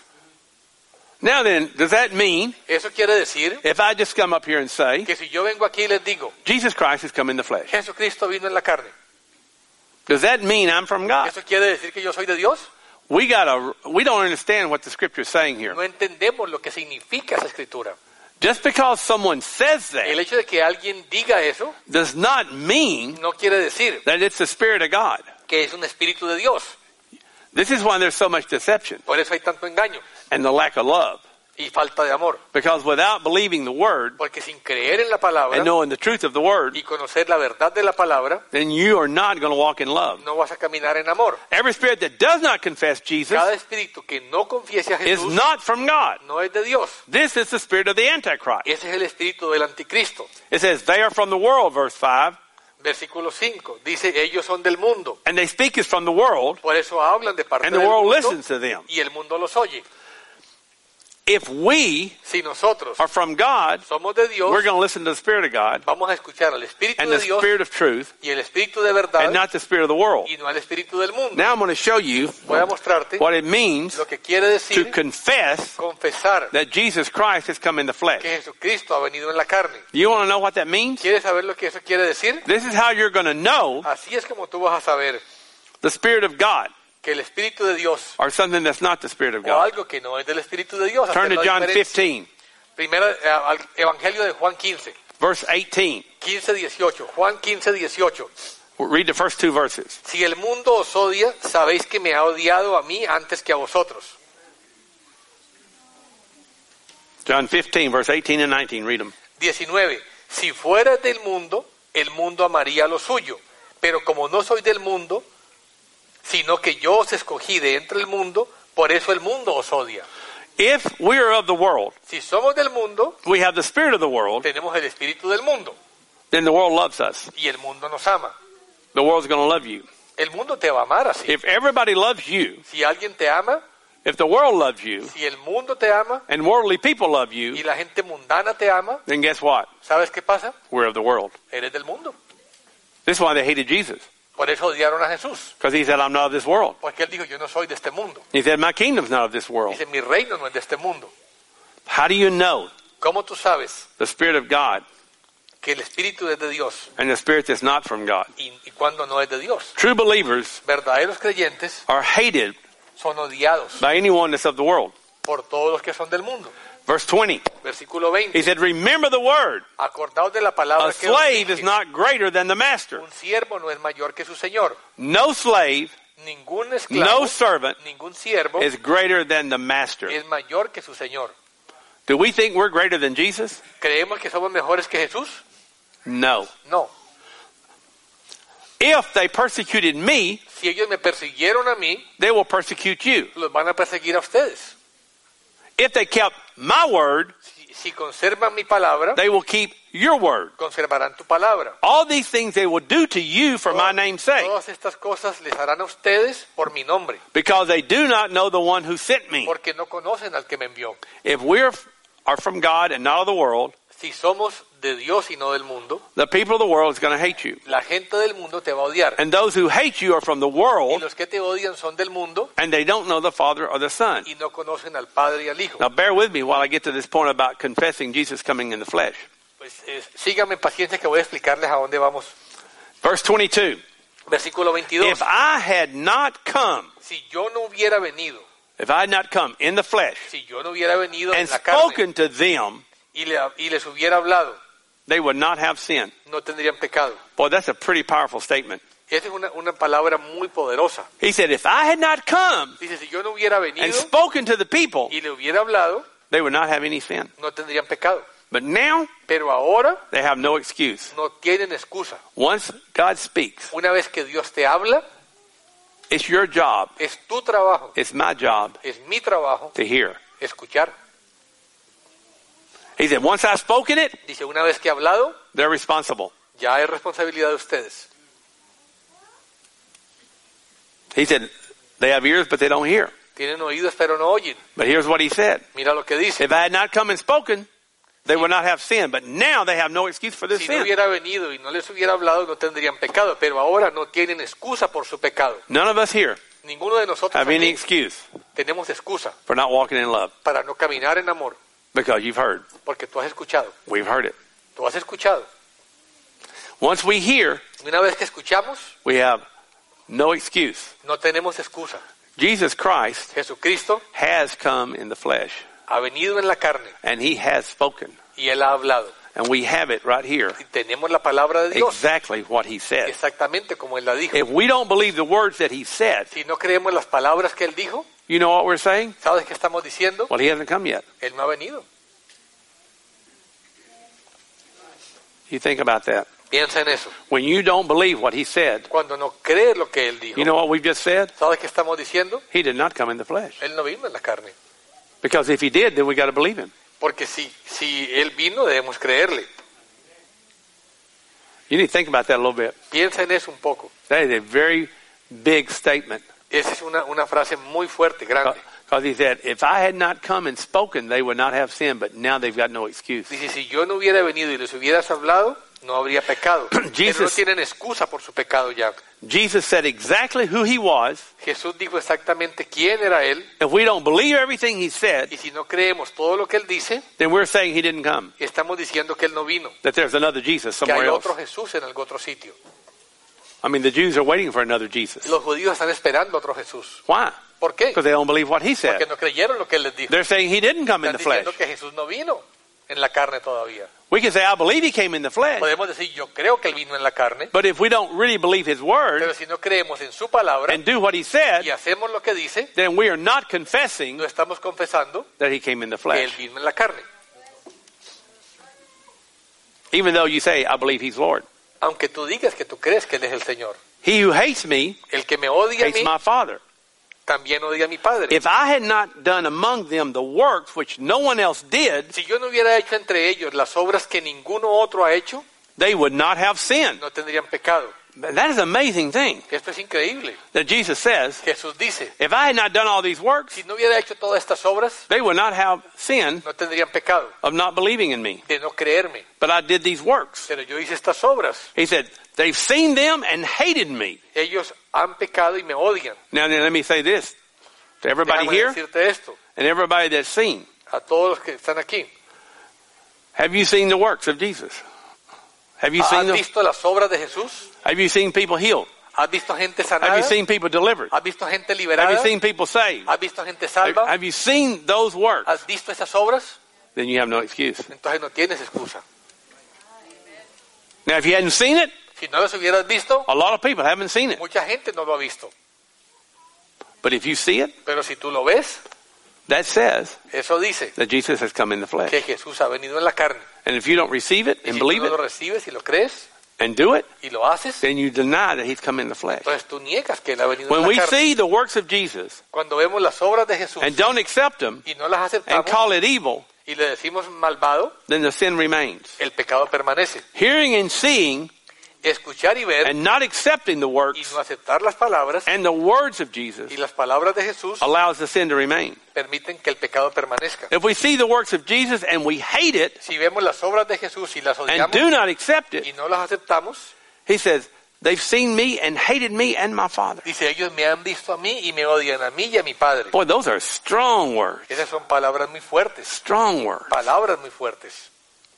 Now then, does that mean Eso quiere decir if I just come up here and say, que si yo vengo aquí y les digo, Jesus Christ has come in the flesh, Jesucristo vino en la carne, does that mean I'm from God? ¿eso quiere decir que yo soy de Dios? We gotta, we don't understand what the scripture is saying here. No entendemos lo que significa esa escritura. Just because someone says El that hecho de que alguien diga eso does not mean no quiere decir that it's the Spirit of God. que es un espíritu de Dios. This is why there's so much deception Por eso hay tanto engaño and the lack of love. y falta de amor. Because without believing the word Porque sin creer en la palabra and knowing the truth of the word, y conocer la verdad de la palabra, then you are not going to walk in love. no vas a caminar en amor. Every spirit that does not confess Jesus Cada espíritu que no confiese a is Jesús not from God. no es de Dios. This is the spirit of the Antichrist. Ese es el espíritu del anticristo. It says, they are from the world, verse five, Versículo cinco, dice, ellos son del mundo. and they speak as from the world, Por eso hablan de parte and the del world mundo listens to them. y el mundo los oye. If we Si nosotros are from God, somos de Dios, we're going to listen to the Spirit of God vamos a escuchar al Espíritu and de the Dios Spirit of truth, y el Espíritu de verdad and not the Spirit of the world. y no al Espíritu del mundo. Now I'm going to show you Voy a mostrarte what it means lo que quiere to decir confess confesar that Jesus Christ has come in the flesh. que Jesucristo ha venido en la carne. You want to know what that means? ¿Quieres saber lo que eso quiere decir? This is how you're going to know Así es como tú vas a saber the Spirit of God que el Espíritu de Dios or something that's not the Spirit of o God. algo que no es del Espíritu de Dios. Turn hacer to la John diferencia. fifteen, Primero, eh, al Evangelio de Juan quince, verse eighteen. quince, dieciocho. Juan quince, dieciocho. Read the first two verses. Si el mundo os odia, sabéis que me ha odiado a mí antes que a vosotros. John fifteen, verse eighteen and nineteen. Read them. diecinueve. Si fuera del mundo, el mundo amaría lo suyo. Pero como no soy del mundo, sino que yo os escogí de entre el mundo, por eso el mundo os odia. If we are of the world, Si somos del mundo, we have the spirit of the world, tenemos el espíritu del mundo. then the world loves us. Y el mundo nos ama. The world's going to love you. El mundo te va a amar así. If everybody loves you, Si alguien te ama, if the world loves you, si el mundo te ama and worldly people love y you, la gente mundana te ama, then guess what? ¿sabes qué pasa? We're of the world. Eres del mundo. This is why they hated Jesus. Por eso odiaron a Jesús. Because he said, I'm not of this world. Porque él dijo, yo no soy de este mundo. He said, my kingdom's not of this world. Dice, mi reino no es de este mundo. How do you know ¿Cómo tú sabes the Spirit of God que el espíritu es de Dios and the Spirit that's not from God? y, y cuando no es de Dios? True believers Verdaderos creyentes are hated son odiados by anyone that's of the world. por todos los que son del mundo. Verse twenty, Versículo he veinte. said, remember the word. Acordaos de la A palabra que os slave is dije. not greater than the master. Un siervo no es mayor que su señor. No slave, Ningún esclavo, no servant ningún siervo is greater than the master. es mayor que su señor. Do we think we're greater than Jesus? ¿Creemos que somos mejores que Jesús? No. No. If they persecuted me, Si ellos me persiguieron a mí, they will persecute you. los van a perseguir a ustedes. If they kept my word, Si, si conservan mi palabra, they will keep your word. conservarán tu palabra. All these things they will do to you for my name's sake, Todas estas cosas les harán a ustedes por mi nombre, because they do not know the one who sent me. porque no conocen al que me envió. If we are are from God and not of the world, Si somos de Dios y no del mundo, the people of the world is going to hate you. la gente del mundo te va a odiar. And those who hate you are from the Y world, los que te odian son del mundo and they don't know the Father or the Son. y no conocen al Padre y al Hijo. Now bear with me while I get to this point about confessing Jesus coming in the flesh. Pues eh, síganme en paciencia que voy a explicarles a dónde vamos. Verse twenty-two. Versículo veintidós. If I had not come, Si yo no hubiera venido, if I had not come in the flesh si yo no hubiera venido and en la carne spoken to them, y, le- y les hubiera hablado, they would not have sin. no tendrían pecado. Boy, that's a pretty powerful statement. Esa es una, una palabra muy poderosa. He said, if I had not come Dice, si yo no hubiera and venido spoken to the people, y le hubiera hablado, they would not have any sin. no tendrían pecado. But now, Pero ahora they have no excuse. no tienen excusa. Once God speaks, Una vez que Dios te habla, it's your job, es tu trabajo, it's my job es mi trabajo to hear. escuchar. He said, once I've spoken it, Dice, una vez que he hablado, they're responsible. ya es responsabilidad de ustedes. He said, they have ears, but they don't hear. Tienen oídos pero no oyen. But here's what he said. Mira lo que dice. If I had not come and spoken, they would not have sin. But now they have no excuse for this Si no sin. hubiera venido y no les hubiera hablado, no tendrían pecado. Pero ahora no tienen excusa por su pecado. None of us here Ninguno de nosotros have any aquí excuse tenemos excusa for not walking in love, para no caminar en amor. because you've heard. Porque tú has escuchado. We've heard it. Tú has escuchado. Once we hear, Y una vez que escuchamos, we have no excuse. no tenemos excusa. Jesus Christ Jesucristo has come in the flesh, ha venido en la carne and he has spoken. y Él ha hablado. And we have it right here, Y tenemos la palabra de Dios exactly what he said. exactamente como Él la dijo. If we don't believe the words that he said, Si no creemos las palabras que Él dijo, you know what we're saying? ¿sabes qué estamos diciendo? Well, he hasn't come yet. Él no ha venido. You think about that. Piensa en eso. When you don't believe what he said, Cuando no crees lo que Él dijo, you know what we've just said? ¿sabes qué estamos diciendo? He did not come in the flesh. Él no vino en la carne. Because if he did, then we got to believe him. Porque si, si Él vino, debemos creerle. You need to think about that a little bit. Piensa en eso un poco. That is a very big statement. Esa es una, una frase muy fuerte, grande. Because he said, if I had not come and spoken, they would not have sinned, but now they've got no excuse. Dice, si yo no hubiera venido y les hubieras hablado, no habría pecado. Jesus- Pero no tienen excusa por su pecado ya. Jesus said exactly who he was. Jesús dijo exactamente quién era él. If we don't believe everything he said, Y si no creemos todo lo que él dice, then we're saying he didn't come, estamos diciendo que él no vino. that there's another Jesus Que somewhere hay else. otro Jesús en algún otro sitio. I mean, the Jews are waiting for another Jesus. Los judíos están esperando otro Jesús. Why? ¿Por qué? Because they don't believe what he Porque said. no creyeron lo que él les dijo. They're saying he didn't come in Están the flesh. diciendo que Jesús no vino en la carne todavía. We can say, I believe he came in the flesh. Podemos decir, yo creo que él vino en la carne, But if we don't really believe his word pero si no creemos en su palabra and do what he said, y hacemos lo que dice, then we are not confessing no estamos confesando that he came in the que él flesh. vino en la carne. Even though you say, I believe he's Lord. Aunque tú digas que tú crees que él es el Señor. He who hates me El que me odia a hates mí, my Father. también odia a mi Padre. If I had not done among them the works which no one else did, Si yo no hubiera hecho entre ellos las obras que ninguno otro ha hecho, they would not have sinned. no tendrían pecado. That is an amazing thing Esto es increíble. that Jesus says, Jesús dice, if I had not done all these works, si no hubiera hecho todas estas obras, they would not have sin no tendrían pecado of not believing in me. de no creerme. But I did these works. Pero yo hice estas obras. He said, they've seen them and hated me. Ellos han pecado y me odian. Now then, let me say this to everybody Déjame here decirte esto, and everybody that's seen. a todos los que están aquí. Have you seen the works of Jesus? Have you seen ¿Has them? visto las obras de Jesús? Have you seen people healed? ¿Has visto gente Have sanada? you seen people delivered? ¿Has visto gente Have you liberada? seen people saved? ¿Has visto gente Have, salva? have you seen those works? ¿Has visto esas obras? Then you have no excuse. Entonces no tienes excusa. Now, if you hadn't seen it, Si no las hubieras visto, a lot of people haven't seen it. mucha gente no lo ha visto. But if you see it, Pero si tú lo ves, that says eso dice that Jesus has come in the flesh. que Jesús ha venido en la carne. And if you don't receive it Y and si tú believe no lo it recibes y lo crees and do it, y lo haces, then you deny that he's come in the flesh. entonces tú niegas que él ha venido When en we la carne. see the works of Jesus Cuando vemos las obras de Jesús and don't accept them y no las and aceptamos call it evil, y le decimos malvado, then the sin remains. el pecado permanece. Hearing and seeing Escuchar y ver and not accepting the y works no aceptar las palabras and the words of Jesus y las palabras de Jesús allows the sin to remain. permiten que el pecado permanezca. If we see the works of Jesus and we hate it Si vemos las obras de Jesús y las and odiamos do not accept y it, no las aceptamos, he says, they've seen me and hated me and my Father. dice, ellos me han visto a mí y me odian a mí y a mi Padre. Boy, those are strong words. Esas son palabras muy fuertes, Strong words. palabras muy fuertes.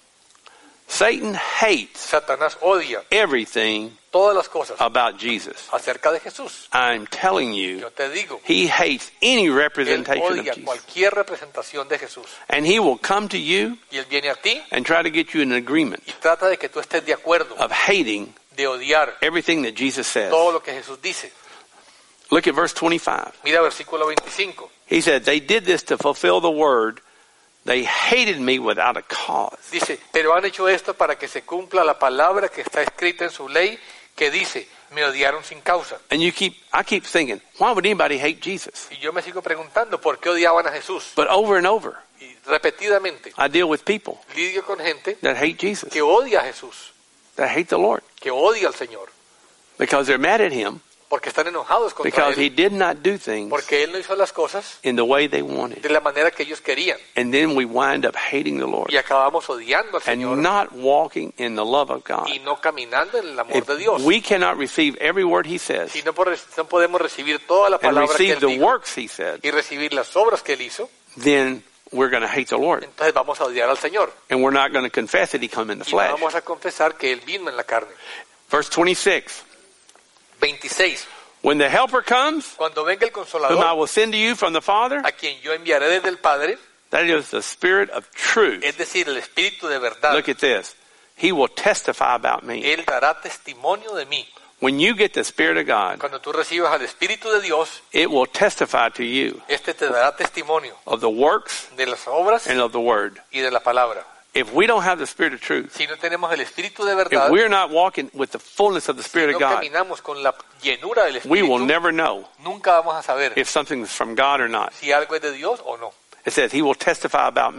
Satan hates Satanás odia everything todas las cosas about Jesus. acerca de Jesús. I'm telling you, Yo te digo, he hates any él representation of odia Jesus. cualquier representación de Jesús. And he will come to you Y él viene a ti and try to get you in agreement y trata de que tú estés de acuerdo, of hating de odiar everything that Jesus says. todo lo que Jesús dice. Look at verse twenty-five. Mira versículo veinticinco. He said, they did this to fulfill the word. They hated me without a cause. Dice, pero han hecho esto para que se cumpla la palabra que está escrita en su ley, que dice, me odiaron sin causa. And you keep, I keep thinking, why would anybody hate Jesus? Y yo me sigo preguntando, ¿por qué odiaban a Jesús? But over and over, Y repetidamente, I deal with people lidio con gente that hate Jesus, que odia a Jesús, that hate the Lord, que odia al Señor, because they're mad at him porque están enojados contra because he él, did not do things porque él no hizo las cosas in the way they wanted. de la manera que ellos querían. And then we wind up hating the Lord Y acabamos odiando al Señor and not walking in the love of God. y no caminando en el amor If de Dios. we cannot receive every word he says Si no, por- no podemos recibir toda la and palabra que receive él the dijo works he said, y recibir las obras que él hizo, then we're going to hate the Lord. entonces vamos a odiar al Señor. And we're not going to confess that he come in the Y no flesh. vamos a confesar que él vino en la carne. Verse twenty-six. veintiséis. When the helper comes, Cuando venga el whom I Consolador, will send to you from the Father, a quien yo enviaré desde el Padre, that is the Spirit of truth. es decir, el Espíritu de verdad, Look at this. He will testify about me. él dará testimonio de mí. When you get the Spirit of God, Cuando tú recibas al Espíritu de Dios, it will testify to you este te dará testimonio of the works de las obras and of the Word. y de la palabra. If we don't have the Spirit of truth, Si no tenemos el Espíritu de if verdad, we're not walking with the fullness of the si Spirit of no God, caminamos con la llenura del we will Espíritu, never know nunca vamos a saber if something's from God or not. si algo es de Dios o no. It says, He will testify about me.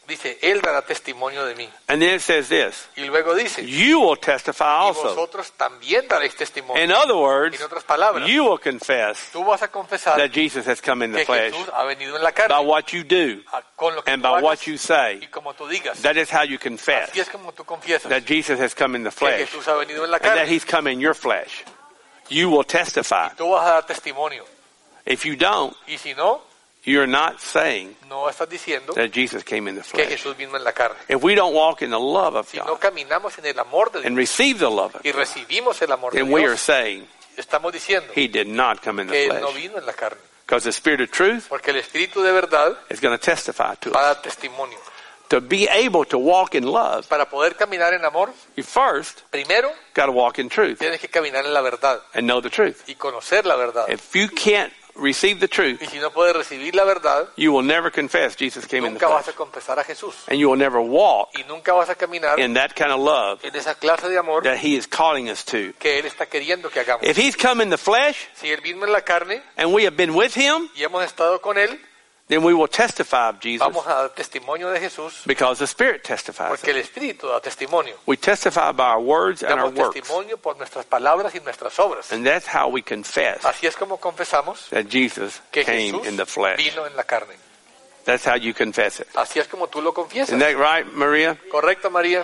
Dice, Él dará testimonio de mí. And then it says this, Y luego dice, you will testify y also. vosotros también daréis testimonio. In other words, En otras palabras, you will confess tú vas a confesar that Jesus has come in the que flesh Jesús ha venido en la by carne, what you do a- con lo que and tú by hagas what you say. y como tú digas. That is how you confess Así es como tú confiesas that Jesus has come in the que flesh Jesús ha venido en la and that carne. he's come in your flesh. You will testify. Tú vas a dar testimonio. If you don't, Y si no, you're not saying no estás diciendo that Jesus came in the que flesh. Jesús vino en la carne. If we don't walk in the love of Si no God caminamos en el amor de and Dios receive the love of y God, recibimos el amor de then we are Dios, saying estamos diciendo he did not come in the que Él no flesh. vino en la carne. Because the Spirit of truth Porque el Espíritu de verdad is going to testify to va a us. dar testimonio. To be able to walk in love, Para poder caminar en amor, you first primero got to walk in truth tienes que caminar en la verdad and know the truth. y conocer la verdad. If you can't receive the truth, Y si no puedes recibir la verdad, you will never confess Jesus came in the nunca vas flesh. a confesar a Jesús. And you will never walk Y nunca vas a caminar in that kind of love en esa clase de amor that he is calling us to. que Él está queriendo que hagamos. If he's come in the flesh Si Él vino en la carne and we have been with him, y hemos estado con Él, then we will testify of Jesus vamos a dar testimonio de Jesús because the Spirit testifies. porque el Espíritu da testimonio. We testify by our words and our Damos works. testimonio por nuestras palabras y nuestras obras. And that's how we confess Así es como confesamos that Jesus que came Jesús in the flesh. vino en la carne. That's how you confess it. Así es como tú lo confiesas. Isn't that right, Maria? ¿Correcto, María?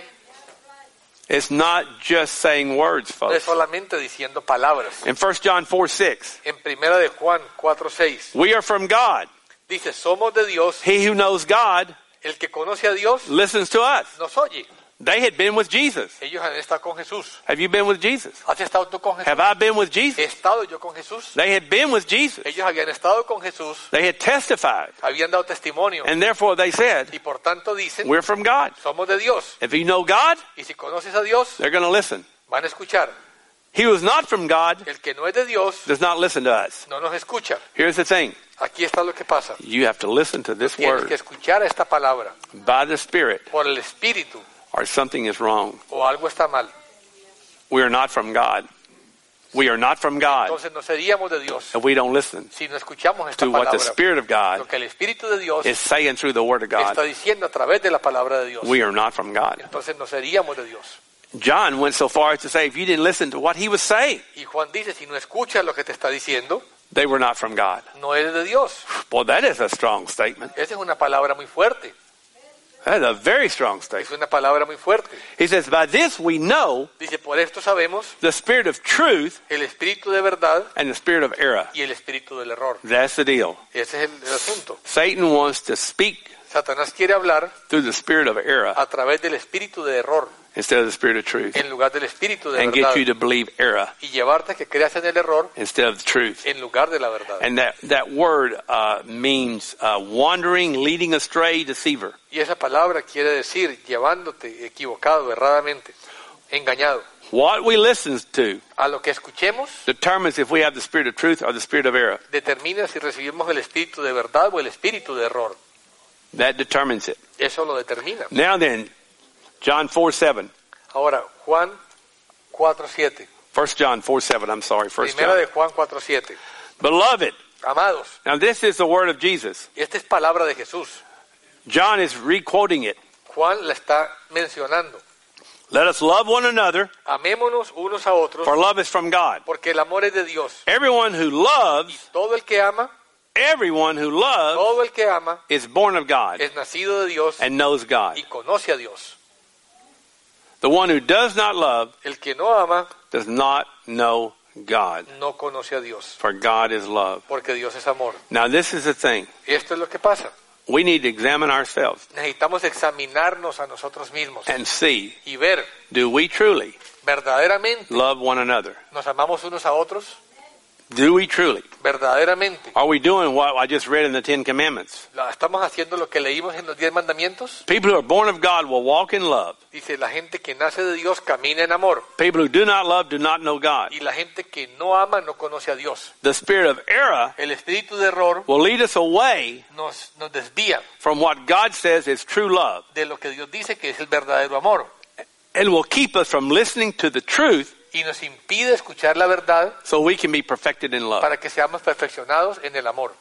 It's not just saying words, No es folks. solamente diciendo palabras. In First John four six, En primera de Juan cuatro seis we are from God. dice, somos de Dios, He who knows God el que conoce a Dios listens to us. nos oye. They had been with Jesus. Ellos han estado con Jesús. Have you been with Jesus? ¿Has estado tú con Jesús? Have I been with He Jesus? estado yo con Jesús. They had been with Jesus. Ellos habían estado con Jesús, They had testified. habían dado testimonio And therefore they said, y por tanto dicen, we're from God. somos de Dios. If you know God, Y si conoces a Dios, they're going to listen. van a escuchar. He who is not from God El que no es de Dios does not listen to us. no nos escucha. Here's the thing. Aquí está lo que pasa. You have to listen to this Tienes word que escuchar esta palabra by the Spirit por el Espíritu or something is wrong. o algo está mal. We are not from God. We are not from God Entonces no seríamos de Dios if we don't listen si no escuchamos esta to what the palabra. Spirit of God Lo que el Espíritu de Dios is saying through the Word of está God. diciendo a través de la palabra de Dios. We are not from God. Entonces no seríamos de Dios. John went so far as to say, if you didn't listen to what he was saying, Y Juan dice, si no escuchas lo que te está diciendo, they were not from God. no eres de Dios. Boy, that is a strong statement. Esa es una palabra muy fuerte. That is a very strong Es statement. una palabra muy fuerte. He says, by this we know Dice, por esto sabemos the spirit of truth el espíritu de verdad and the spirit of error. y el espíritu del error. That's the deal. Ese es el, el asunto. Satan wants to speak Satanás quiere hablar through the spirit of error a través del espíritu de error instead of the spirit of truth en lugar del espíritu de and verdad get you to believe error y llevarte a que creas en el error instead of the truth. en lugar de la verdad. And that, that word uh, means uh, wandering, leading astray, deceiver. Y esa palabra quiere decir llevándote equivocado, erradamente, engañado. What we listen to A lo que escuchemos determines if we have the spirit of truth or the spirit of error. determina si recibimos el espíritu de verdad o el espíritu de error. That determines it. Eso lo determina. Now then, John four seven. Ahora, Juan cuatro siete. First John four seven, I'm sorry, First Primera de John. Juan cuatro siete. Beloved, Amados, now this is the word of Jesus. esta es palabra de Jesús. John is re-quoting it. Juan la está mencionando. Let us love one another, Amémonos unos a otros for love is from God. porque el amor es de Dios. Everyone who loves, Todo el que ama, everyone who loves todo el que ama is born of God es nacido de Dios and knows God. y conoce a Dios. The one who does not love El que no ama does not know God, no conoce a Dios, for God is love. porque Dios es amor. Now this is the thing. Esto es lo que pasa. We need to examine ourselves Necesitamos examinarnos a nosotros mismos and see, y ver, do we truly verdaderamente, love one another? ¿nos amamos unos a otros? Do we truly? Verdaderamente. Are we doing what I just read in the Ten Commandments? ¿La- ¿Estamos haciendo lo que leímos en los diez mandamientos? People who are born of God will walk in love. Dice, la gente que nace de Dios camina en amor. People who do not love do not know God. Y la gente que no ama no conoce a Dios. The spirit of error El espíritu de error will lead us away nos, nos desvía from what God says is true love. de lo que Dios dice que es el verdadero amor. It will keep us from listening to the truth Y nos impide escuchar la verdad so we can be perfected in love. para que seamos perfeccionados en el amor.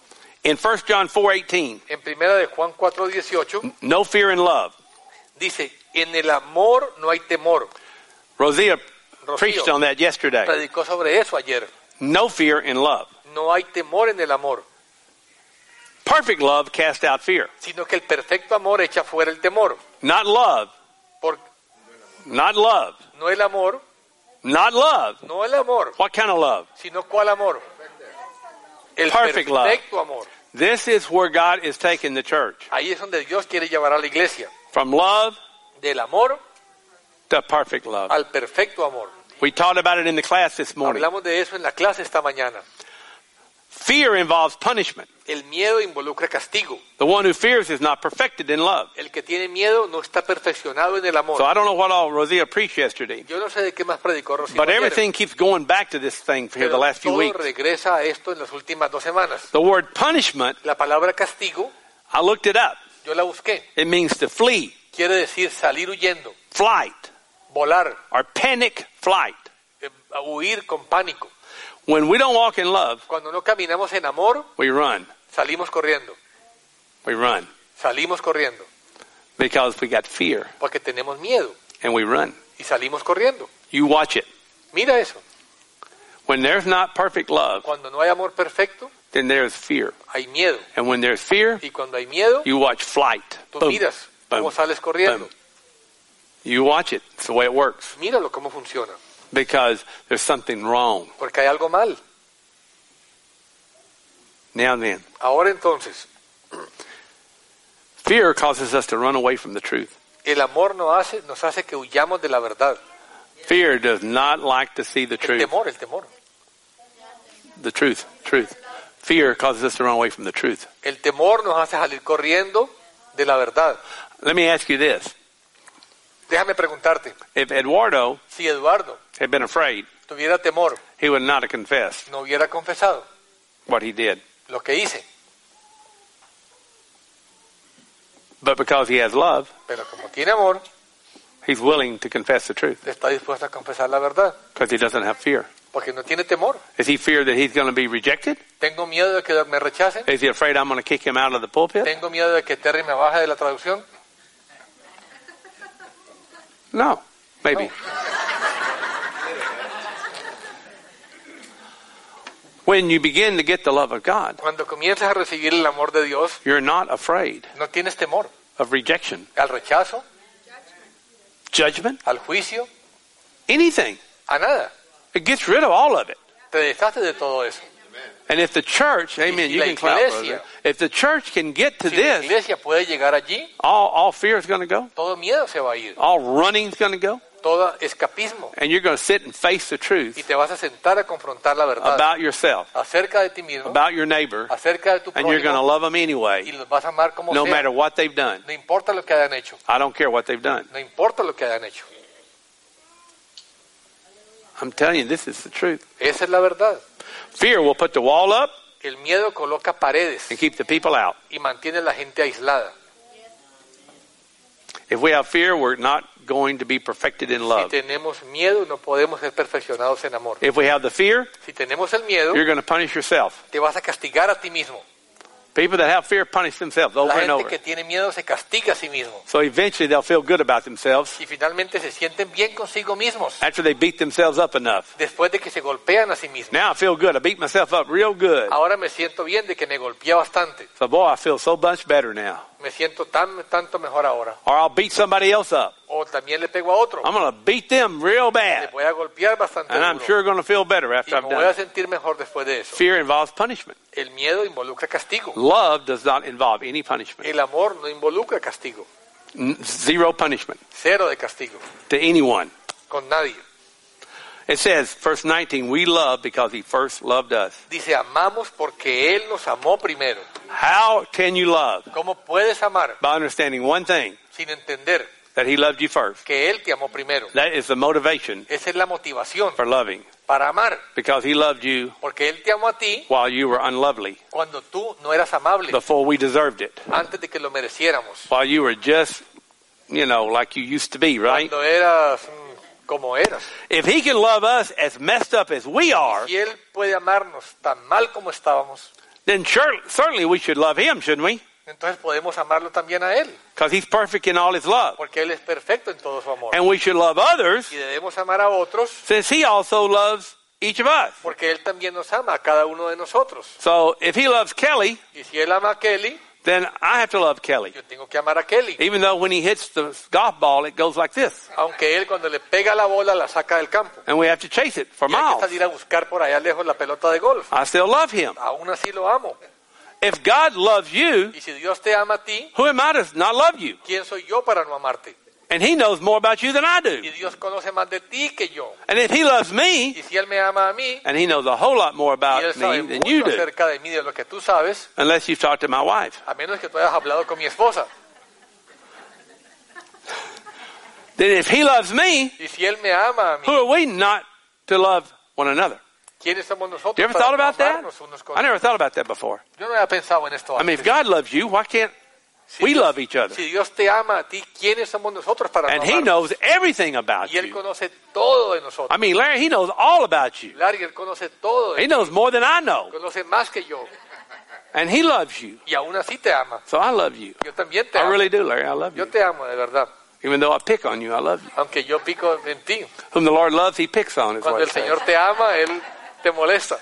In First John four eighteen, En primera de Juan cuatro dieciocho no fear in love. dice, en el amor no hay temor. Rosia Rocío preached on that yesterday. predicó sobre eso ayer. No fear in love. No hay temor en el amor, Perfect love casts out fear. sino que el perfecto amor echa fuera el temor. Not love. Porque Not love. no el amor, Not love. no el amor, What kind of love? sino ¿cuál amor? El Perfect love. perfecto amor. This is where God is taking the church. Ahí es donde Dios quiere llevar a la iglesia. From love Del amor to perfect love. al perfecto amor. We talked about it in the class this morning. Hablamos de eso en la clase esta mañana. Fear involves punishment. El miedo involucra castigo. The one who fears is not perfected in love. El que tiene miedo no está perfeccionado en el amor. So I don't know what all Rosia preached yesterday. Yo no sé de qué más predicó Rocío But ayer, everything keeps going back to this thing for here the pero last few todo weeks. regresa a esto en las últimas dos semanas. The word punishment, La palabra castigo, I looked it up. yo la busqué. It means to flee, Quiere decir salir huyendo, flight, volar, or panic flight. eh, huir con pánico. When we don't walk in love, Cuando no caminamos en amor, we run. salimos corriendo. We run. Salimos corriendo. Because we got fear, Porque tenemos miedo and we run. y salimos corriendo. You watch it. Mira eso. When there's not perfect love, Cuando no hay amor perfecto, then there's fear. hay miedo. And when there's fear, Y cuando hay miedo, you watch flight. tú Boom, miras boom, cómo sales corriendo. boom. You watch it. It's the way it works. Míralo cómo funciona. Because there's something wrong. Porque hay algo mal. Now then, Ahora entonces, fear causes us to run away from the truth. el amor nos hace, nos hace que huyamos de la verdad. Fear does not like to see the El truth. temor, el temor. The truth, truth. Fear causes us to run away from the truth. El temor nos hace salir corriendo de la verdad. Let me ask you this. Déjame preguntarte, If Eduardo si Eduardo had been afraid, tuviera temor, he would not have confessed no hubiera confesado what he did. lo que hice. But because he has love, Pero como tiene amor, he's willing to confess the truth está dispuesto a confesar la verdad. because he doesn't have fear. Porque no tiene temor. Is he feared that he's going to be rejected? Tengo miedo de que me rechacen. Is he afraid I'm going to kick him out of the pulpit? Tengo miedo de que Terry me baje de la traducción. No, maybe. No. When you begin to get the love of God, Cuando comienzas a recibir el amor de Dios, you're not afraid no tienes temor of rejection, al rechazo, judgment, al juicio, anything. a nada. It gets rid of all of it. Te deshaces de todo eso. And if the church, amen, si you la can clap, iglesia- brother. If the church can get to Si la this, iglesia puede llegar allí, all, all fear is going to go. todo miedo se va a ir, All running is going to go. todo escapismo. And you're going to sit and face the Y truth te vas a sentar a confrontar la verdad about yourself, acerca de ti mismo, about your neighbor, acerca de tu and you're going to prójimo, love them y anyway, los vas a amar como no sea. matter what they've done. No importa lo que hayan hecho, I don't care what they've done. no importa lo que hayan hecho. I'm telling you, this is the truth. Esa es la verdad. Fear will put the wall up El miedo coloca paredes and keep the people out. y mantiene a la gente aislada. If we have fear, we're not going to be perfected in Si love. tenemos miedo, no podemos ser perfeccionados en amor. If we have the fear, Si tenemos el miedo, you're going to punish yourself. te vas a castigar a ti mismo. People that have fear punish themselves over La and gente over. que tiene miedo se castiga a sí mismo. So eventually they'll feel good about themselves Y finalmente se sienten bien consigo mismos. after they beat themselves up enough. Después de que se golpean a sí mismos. Now I feel good. I beat myself up real good. Ahora me siento bien de que me golpeé bastante. So boy, I feel so much better now. Me siento tan, tanto mejor ahora. Or I'll beat somebody else up. O también le pego a otro. I'm going to beat them real Le bad. voy a golpear bastante And I'm duro. sure going to feel better Y after me I've voy done a it. sentir mejor después de eso. Fear involves punishment. El miedo involucra castigo. Love does not involve any punishment. El amor no involucra castigo. N- Zero punishment Cero de castigo. to anyone. Con nadie. It says, verse nineteen, we love because he first loved us. Dice, amamos porque Él nos amó primero. How can you love? ¿Cómo puedes amar By understanding one thing, sin entender that he loved you first. que Él te amó primero? That is the motivation Esa es la motivación for loving. para amar. Because he loved you Porque Él te amó a ti while you were unlovely, cuando tú no eras amable, before we deserved it. antes de que lo mereciéramos. While you were just, you know, like you used to be, right? Cuando eras mm, como eras. If he can love us as messed up as we are, Si Él puede amarnos tan mal como estábamos, then sure, certainly we should love him, shouldn't we? entonces podemos amarlo también a Él, Because he's perfect in all his love. porque Él es perfecto en todo su amor. And we should love others Y debemos amar a otros, since he also loves each of us. porque Él también nos ama a cada uno de nosotros. So if he loves Kelly, Y si Él ama a Kelly, then I have to love Kelly. yo tengo que amar a Kelly. Even though when he hits the golf ball, it goes like this. Aunque Él cuando le pega la bola la saca del campo. And we have to chase it for Y hay que miles. salir a buscar por allá lejos la pelota de golf. I still love him. Aún así lo amo. If God loves you, Y si Dios te ama a ti, who am I to not love you? ¿quién soy yo para no amarte? And he knows more about you than I Y do. Dios conoce más de ti que yo. And if he loves me, Y si Él me ama a mí, and he knows a whole lot more y about Él sabe me than you mucho do, acerca de mí de lo que tú sabes, unless you've talked to my wife, a menos que tú hayas hablado con mi esposa. then if he loves me, Y si Él me ama a mí, who are we not to love one another? ¿quiénes somos nosotros You ever para thought about that? amarnos unos con I never otros? thought about that before. Yo no había pensado en esto I mean, if antes. God loves you, why can't Si we Dios- love each other? Si Dios te ama a ti, ¿quiénes somos nosotros para no And he amarnos? knows everything about Y Él you. conoce todo de nosotros. I mean, Larry, he knows all about you. Larry, Él conoce todo de He ti. knows more than I know. Conoce más que yo. And he loves you. Y aún así te ama. So I love you. Yo también te I amo. really do, Larry. I love Yo you. te amo, de verdad. Even though I pick on you, I love you. Aunque yo pico en ti. Whom the Lord loves, he picks on, is Cuando what el it says. Señor te ama, Él te molesta.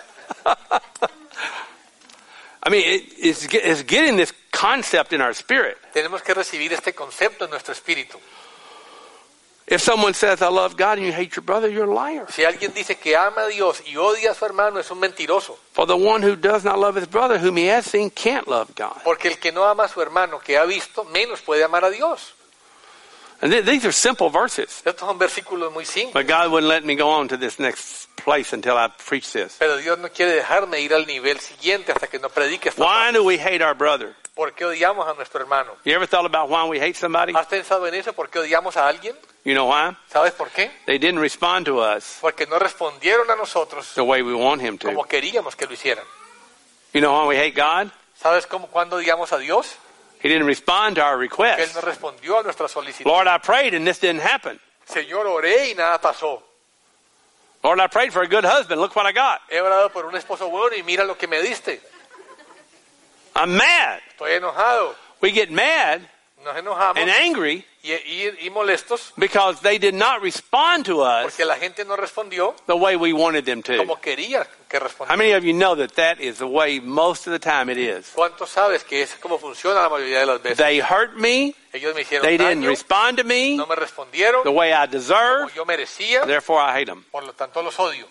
I mean, it, it's, get- it's getting this concept in our spirit. Tenemos que recibir este concepto en nuestro espíritu. If someone says, I love God, and you hate your brother, you're a liar. Si alguien dice que ama a Dios y odia a su hermano, es un mentiroso. For the one who does not love his brother, whom he has seen, can't love God. Porque el que no ama a su hermano que ha visto, menos puede amar a Dios. And th- these are simple verses. Estos son versículos muy simples. But God wouldn't let me go on to this next place until I preach this. Pero Dios no quiere dejarme ir al nivel siguiente hasta que no predique esta Why parte. do we hate our brother? ¿Por qué odiamos a nuestro hermano? You ever thought about why we hate somebody? ¿Has pensado en eso? ¿Por qué odiamos a alguien? You know why? ¿Sabes por qué? They didn't respond to us Porque no respondieron a nosotros the way we want him to. como queríamos que lo hicieran. You know why we hate God? ¿Sabes cómo, cuándo odiamos a Dios? He didn't respond to our Que Él request. no respondió a nuestra solicitud. Lord, I prayed and this didn't happen. Señor, oré y nada pasó. Lord, I prayed for a good husband. Look what I got. He orado por un esposo bueno y mira lo que me diste. I'm mad. Estoy enojado. We get mad Nos enojamos and angry y, y- y molestos because they did not respond to us porque la gente no respondió the way we wanted them to. como quería que How respondiera. many of you know that that is the way most of the time it is? ¿Cuántos sabes que es como funciona la mayoría de las veces? They hurt me. Ellos me hicieron They didn't daño, respond to me no me respondieron the way I como deserve. yo merecía, Therefore, I hate them. por lo tanto los odio.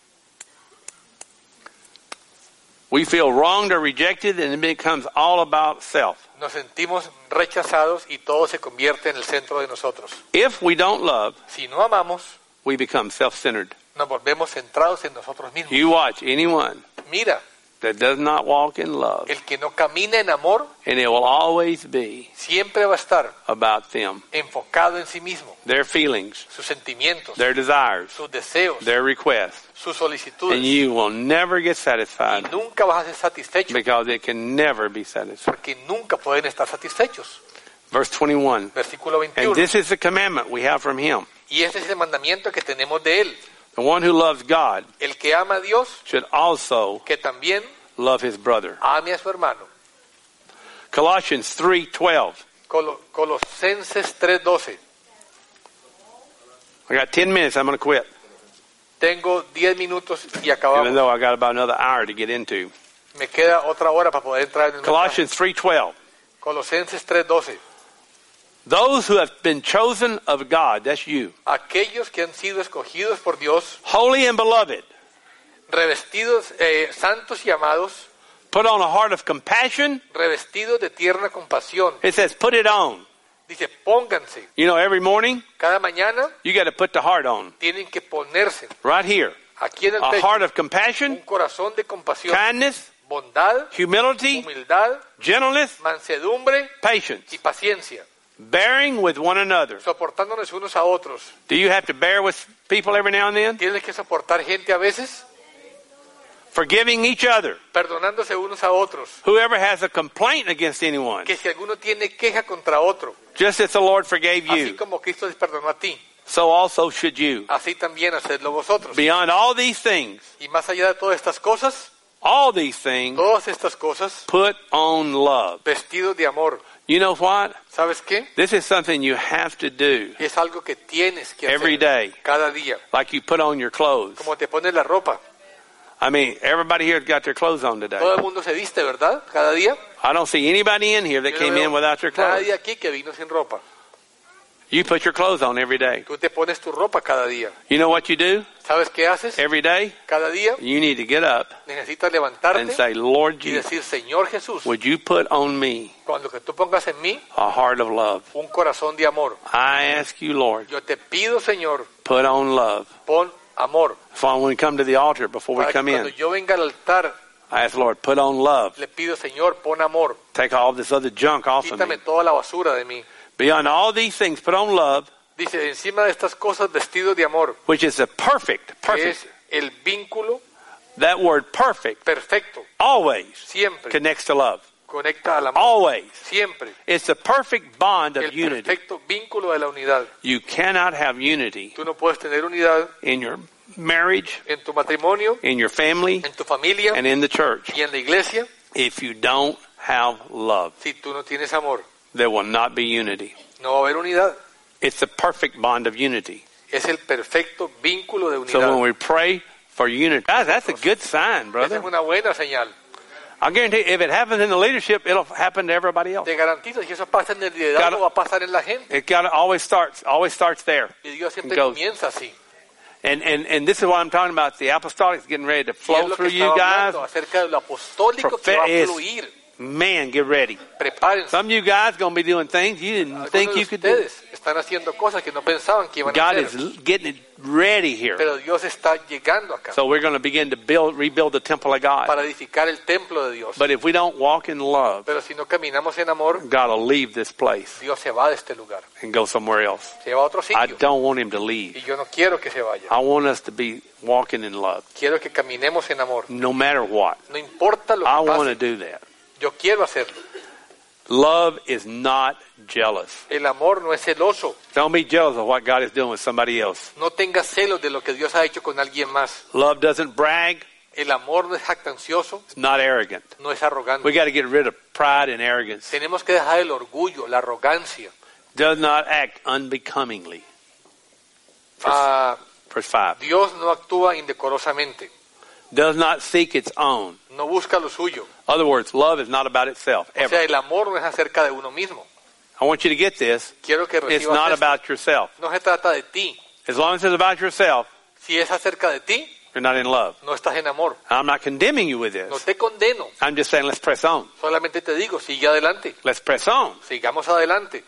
We feel wronged or rejected, and it becomes all about self. Nos sentimos rechazados y todo se convierte en el centro de nosotros. If we don't love, Si no amamos, we become self-centered. nos volvemos centrados en nosotros mismos. You watch anyone Mira, that does not walk in love, el que no camina en amor and it will always be siempre va a estar about them, enfocado en sí mismo, their feelings, sus sentimientos, their desires, sus deseos, their requests, sus and solicitudes. you will never get Y satisfied nunca vas a ser satisfecho because it can never be satisfied. porque nunca pueden estar satisfechos. Verse twenty-one. Versículo And veintiuno. this is the commandment we have from him. Y este es el mandamiento que tenemos de Él. The one who loves God El que ama a Dios, should also que también love his brother. ame a su hermano. Colossians three twelve. Colo- Colosenses tres doce. I got ten minutes. I'm going to quit. Tengo diez minutos y Even acabamos. though I got about another hour to get into. Me queda otra hora para poder entrar en el mensaje. Colossians three twelve. Colosenses tres doce. Those who have been chosen of God, that's you, Aquellos que han sido escogidos por Dios, holy and beloved, revestidos, eh, santos y amados, put on a heart of compassion. revestidos de tierna compasión. It says put it on. Dice, pónganse. You know, every morning Cada mañana you got to put the heart on. tienen que ponerse Right here. aquí en el A pecho heart of un compassion, corazón de compasión, kindness, bondad, humility, humildad, gentleness, mansedumbre patience, y paciencia, bearing with one another. soportándonos unos a otros. Do you have to bear with people every now and then? Tienes que soportar gente a veces, Forgiving each other. perdonándose unos a otros. Whoever has a complaint against anyone, Que si alguno tiene queja contra otro, just as the Lord forgave así you, como Cristo les perdonó a ti, so also should you. así también hacedlo vosotros. Beyond all these things, Y más allá de todas estas cosas, all these things, Todas estas cosas, put on love. vestidos de amor. You know what? ¿Sabes qué? This is something you have to do Es algo que tienes que every hacer day, cada día. like you put on your clothes. Como te pones la ropa. I mean, everybody here's got their clothes on today. Todo el mundo se viste, ¿verdad? Cada día. I don't see anybody in here that Yo no came veo in without their clothes. nadie aquí que vino sin ropa. You put your clothes on every day. Tú te pones tu ropa cada día. You know what you do ¿Sabes qué haces? every day? Cada día You need to get up necesitas and levantarte say, Lord y Jesus, decir, Señor Jesús, would you put on me cuando que tú pongas en mí a heart of love? un corazón de amor. I ask you, Lord, Yo te pido, Señor, put on love. pon amor. So when we come to the altar, before we Para que come cuando in, yo venga al altar, I ask, Lord, put on love. le pido, Señor, pon amor. Take all this other junk off of Quítame me. toda la basura de mí. Beyond all these things, put on love, Dice, encima de estas cosas vestidos de amor, which is a perfect, que perfect. es el vínculo That word perfect perfecto, always siempre connects to love. conecta al amor, Always. siempre. It's a perfect bond of El unity. perfecto vínculo de la unidad. You cannot have unity Tú no puedes tener unidad in your marriage, en tu matrimonio, in your family, en tu familia and in the church y en la iglesia if you don't have love. si tú no tienes amor. There will not be unity. No va a haber unidad. It's the perfect bond of unity. Es el perfecto vínculo de So when unidad. we pray for unity, guys, that's a good sign, Esa brother. es una buena señal. I guarantee if it happens in the leadership, it'll happen to everybody else. Te garantizo que eso pasa en el liderazgo, va a pasar en la gente. It got always starts, always starts there. Y Dios siempre Goes. comienza así. And, and, and this is what I'm talking about. The apostolic is getting ready to Y es flow lo que through you estaba guys. hablando acerca de lo apostólico que va a Profe- es- fluir. Man, get ready. Prepárense. Some of you guys going to be doing things you didn't Algunos think de you could do. ustedes están haciendo cosas que no pensaban que iban a God hacer. is getting it ready here. Pero Dios está llegando acá So we're going to begin to build, rebuild the temple of God. para edificar el templo de Dios. But if we don't walk in love, Pero si no caminamos en amor, God will leave this place Dios se va de este lugar. and go somewhere else. Se va a otro I sitio. don't want him to leave. Y yo no quiero que se vaya. I want us to be walking in love, Quiero que caminemos en amor. no matter what. No importa lo I que want to pase. do that. Yo quiero hacerlo. Love is not jealous. El amor no es celoso. Don't be jealous of what God is doing with somebody else. No tengas celos de lo que Dios ha hecho con alguien más. Love doesn't brag. El amor no es jactancioso, It's not arrogant. no es arrogante. We got to get rid of pride and arrogance. Tenemos que dejar el orgullo, la arrogancia. Does not act unbecomingly. Verse, Ah, verse five. Dios no actúa indecorosamente. Does not seek its own. No busca lo suyo. In other words, love is not about itself, O sea, ever. el amor no es acerca de uno mismo. I want you to get this. Quiero que It's recibas not esto. about yourself. No se trata de ti. As long as it's about yourself, Si es acerca de ti, you're not in love. no estás en amor. I'm not condemning you with No this. te condeno. I'm just saying let's press on. Solamente te digo, sigue adelante. Let's press on. Sigamos adelante.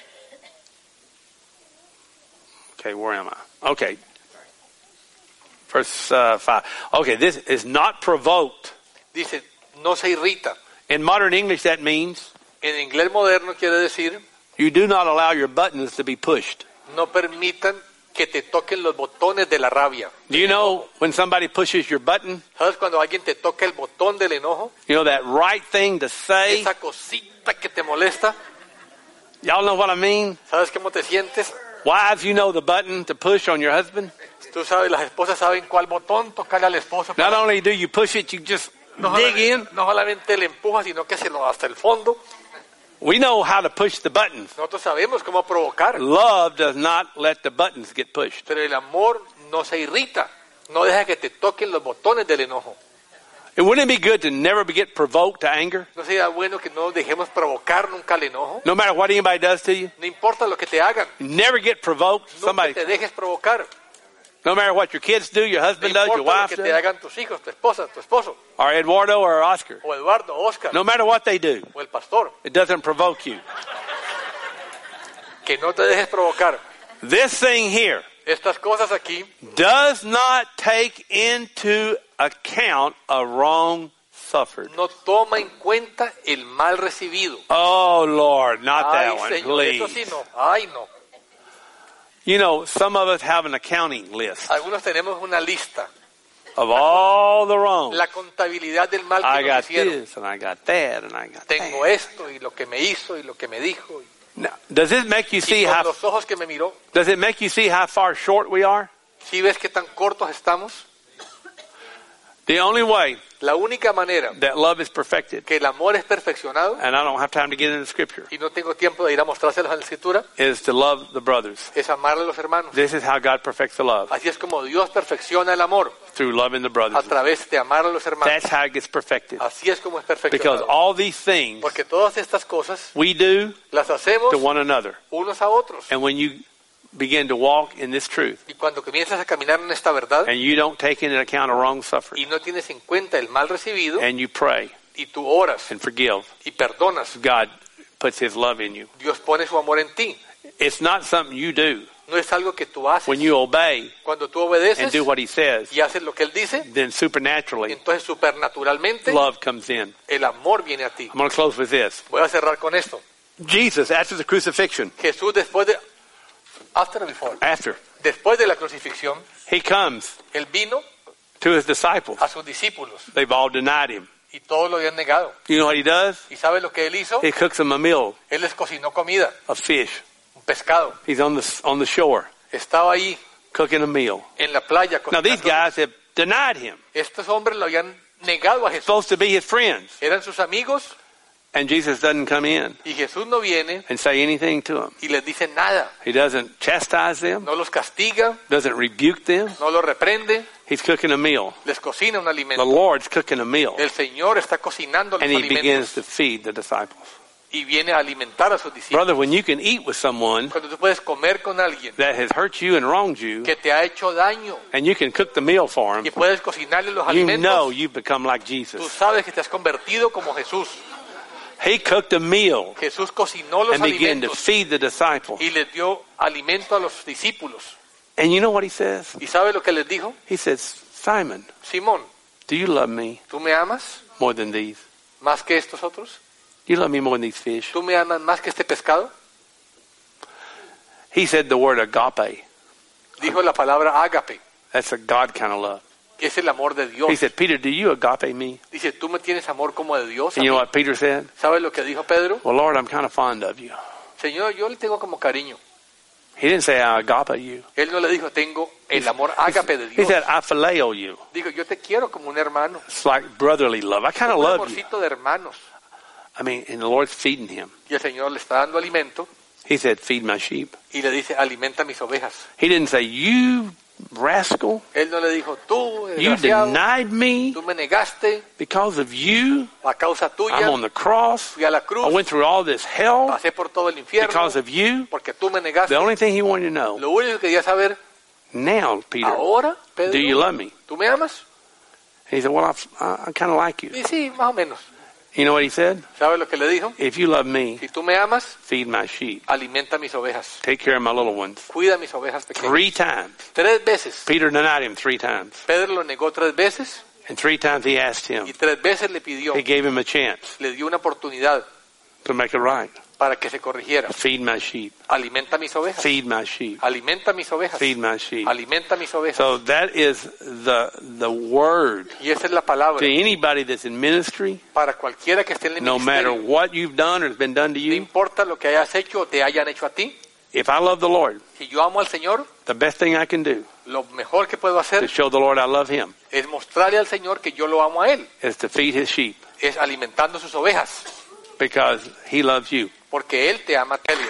Okay, where am I? Okay. Verse uh, five. Okay, this is not provoked. Dice, no se irrita. In modern English, that means En inglés moderno quiere decir, you do not allow your buttons to be pushed. no permitan que te toquen los botones de la rabia. Do you know when somebody pushes your button, ¿Sabes cuando alguien te toca el botón del enojo? you know that right thing to say? Esa cosita que te molesta. Y'all know what I mean? ¿Sabes cómo te sientes? Wives, you know the button to push on your husband? Tú sabes, las esposas saben cuál botón tocarle al esposo. Not para- only do you push it, you just no, dig in. solamente, no solamente le empuja, sino que se lo hasta el fondo. We know how to push the buttons. Nosotros sabemos cómo provocar, Love does not let the buttons get pushed. pero el amor no se irrita. No deja que te toquen los botones del enojo. And wouldn't it be good to never be get provoked to anger? No sería bueno que no dejemos provocar nunca el enojo. No matter what anybody does to you, No importa lo que te hagan. never get provoked. Nunca Somebody, te dejes provocar. no matter what your kids do, your No husband does, your importa lo wife que te does, hagan tus hijos, tu esposa, tu esposo, or Eduardo or Oscar. o Eduardo, o Oscar, No matter what they do, o el pastor. it doesn't provoke you. Que no te dejes provocar. This thing here Estas cosas aquí does not take into account a wrong suffered. no toma en cuenta el mal recibido. Oh Lord, not Ay, that one, Señor, eso sí please. no. Ay, no. You know, some of us have an accounting list Algunos tenemos una lista. of all the wrong. La contabilidad del mal I que nos got hicieron. this and I got that and I got Tengo that. esto y lo que me hizo y lo que me dijo. Y, Now, does it make you y see con how los ojos que me miró. does it make you see how far short we are? ¿Sí ves qué tan cortos estamos? The only way La única manera that love is perfected, que el amor es perfeccionado, and I don't have time to get into Scripture, y no tengo tiempo de ir a mostrárselos en la Escritura, is to love the brothers. es amar a los hermanos. This is how God perfects the love, Así es como Dios perfecciona el amor, through loving the a brothers. través de amar a los hermanos. That's how it gets perfected. Así es como es Because perfeccionado. all these things Porque todas estas cosas we do las hacemos to one another. unos a otros. And when you begin to walk in this truth, Y cuando comienzas a caminar en esta verdad and you don't take into account a wrong suffering, y no tienes en cuenta el mal recibido, and you pray y tú oras and forgive, y perdonas, God puts His love in you. Dios pone su amor en ti. It's not something you do. No es algo que tú haces. When you obey Cuando tú and obedeces do what He says, y haces lo que Él dice, then supernaturally, entonces supernaturalmente love comes in. el amor viene a ti. I'm going to close with this. Voy a cerrar con esto. Jesus, after the crucifixion, Jesús después de after or before, after, después de la crucifixión, He comes Él vino to His disciples. a sus discípulos They've all denied Him. y todos lo habían negado. You know what He does? ¿Y sabe lo que Él hizo? He cooks them a meal Él les cocinó comida, of fish. un pescado. He's on the, on the shore Estaba ahí cooking a meal. en la playa Now these cocinando. guys have denied Him. Estos hombres lo habían negado a Jesús. Supposed to be His friends. Eran sus amigos And Jesus doesn't come in y Jesús no viene and say anything to them. y les dice nada. He doesn't chastise them, No los castiga, doesn't rebuke them. no los reprende, He's cooking a meal. les cocina un The alimento. Lord's cooking a meal. El Señor está cocinando los And He begins alimentos to feed the disciples. y viene a alimentar a sus discípulos. Brother, when you can eat with someone Cuando tú puedes comer con alguien that has hurt you and wronged you, que te ha hecho daño and you can cook the meal for y them, puedes cocinarle los you know alimentos, you've become like tú Jesus. sabes que te has convertido como Jesús. He cooked a meal Jesús cocinó los and began to alimentos feed the disciples. y les dio alimento a los discípulos. And you know what He says? ¿Y sabe lo que les dijo? He says, Simon, Simón, do you love me ¿tú me amas more than these? más que estos otros? Do you love me more than these fish? ¿Tú me amas más que este pescado? He said the word agape. Dijo la palabra ágape, That's a God kind of love. que es el amor de Dios. He said, Peter, do you agape me? Dice, ¿tú me tienes amor como de Dios? a And you know mí?" what Peter said? ¿Sabes lo que dijo Pedro? Well, Lord, I'm kind of fond of you. Señor, yo le tengo como cariño. He didn't say I agape you. Él no le dijo, tengo el amor ágape de He Dios. said I phileo you. Dijo, yo te quiero como un hermano. It's like brotherly love. I kind of Un love you. amorcito de hermanos. I mean, and the Lord's feeding him. Y el Señor le está dando alimento He said, feed my sheep. y le dice, alimenta mis ovejas. He didn't say, you rascal, Él no le dijo, tú, you desgraciado, denied me tú me negaste because of you. a causa I'm tuya. on the cross. Fui a la I cruz, went through all this hell pasé por todo el infierno because of you. porque tú me negaste. The only thing he wanted to know, Lo único que quería saber, now, Peter, ahora, do you Pedro, love me? ¿tú me amas? He said, well, I, I kind of like you. Y sí, más o menos. You know what he said? ¿Sabes lo que le dijo? If you love me, Si tú me amas, feed my sheep. alimenta mis ovejas. Take care of my little ones. Cuida mis ovejas pequeñas. Three times. Tres veces. Peter denied him three times. Pedro lo negó tres veces And three times he asked him. y tres veces le pidió, He gave him a chance le dio una oportunidad to make it right. para que se corrigiera. Feed my sheep. Alimenta mis ovejas. Feed my sheep. Alimenta mis ovejas. Feed my sheep. Alimenta mis ovejas. So that is the the word Y esa es la palabra to anybody that's in ministry, para cualquiera que esté en el no matter ministerio. what you've done or has been done to No you. importa lo que hayas hecho o te hayan hecho a ti. If I love the Lord, Si yo amo al Señor, the best thing I can do lo mejor que puedo to hacer show the Lord I love Him es mostrarle al Señor que yo lo amo a Él. is to feed His sheep Es alimentando sus ovejas. because He loves you. Porque Él te ama a ti.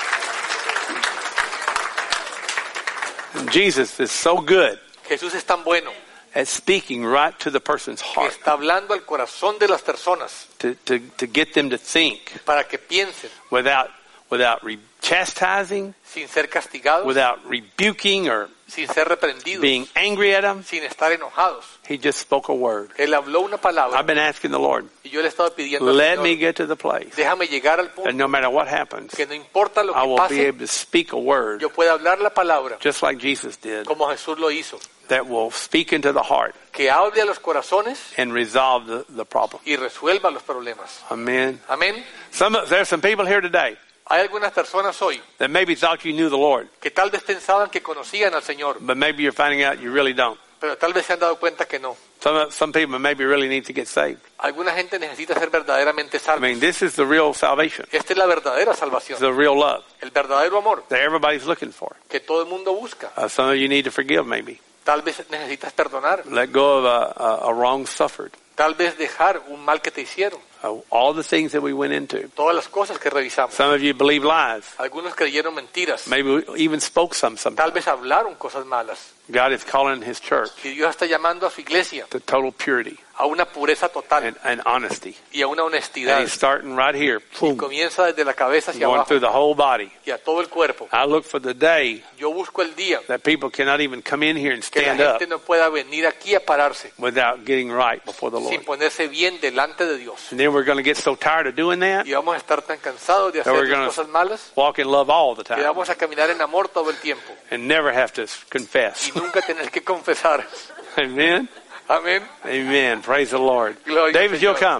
Jesus is so good Jesús es tan bueno at speaking right to the person's que heart está hablando al corazón de las personas to, to, to get them to think para que piensen without without re- chastising, sin ser castigados, without rebuking or sin ser reprendidos, being angry at them. sin estar enojados. He just spoke a word. Él habló una palabra I've been asking the Lord, y yo le he estado pidiendo al let Señor, me get to the place déjame llegar al that punto no matter what happens, que no importa lo I que will be pase, able to speak a word yo pueda hablar la palabra just like Jesus did como Jesús lo hizo, that will speak into the heart que hable a los corazones and resolve the, the problem. y resuelva los problemas. Amen. Amén. Some there's some people here today Hay algunas personas hoy that maybe thought you knew the Lord, que tal vez pensaban que conocían al Señor, but maybe you're finding out you really don't. pero tal vez se han dado cuenta que no. Some some people maybe really need to get saved. Alguna gente necesita ser verdaderamente I salva. mean, this is the real salvation. Esta es la verdadera It's salvación, the real love el verdadero amor that everybody's looking for. que todo el mundo busca. Uh, some of you need to forgive maybe. Tal vez necesitas perdonar. Let go of a, a, a wrong suffered. Tal vez dejar un mal que te hicieron. Uh, all the things that we went into. Todas las cosas que revisamos. Some of you believe lies. Algunos creyeron mentiras. Maybe we even spoke some Tal sometimes. vez hablaron cosas malas. God is calling His church Y Dios está llamando a su iglesia to total purity a una pureza total and, and honesty. y a una And honestidad. He's starting right here, Y boom, comienza desde la cabeza hacia going abajo through the whole body. y a todo el cuerpo. I look for the day Yo busco el día that people cannot even come in here and que la stand up gente no pueda venir aquí a pararse without getting right before the sin Lord. ponerse bien delante de Dios. And then we're going to get so tired of doing that, Y vamos a estar tan cansados de hacer we're las gonna- cosas malas walk in love all the que time, vamos a caminar en amor todo el tiempo and never have to confess. y nunca tener que confesar. Amen? Amén. Amen. Praise the Lord. Gloria al David, you'll Señor. come.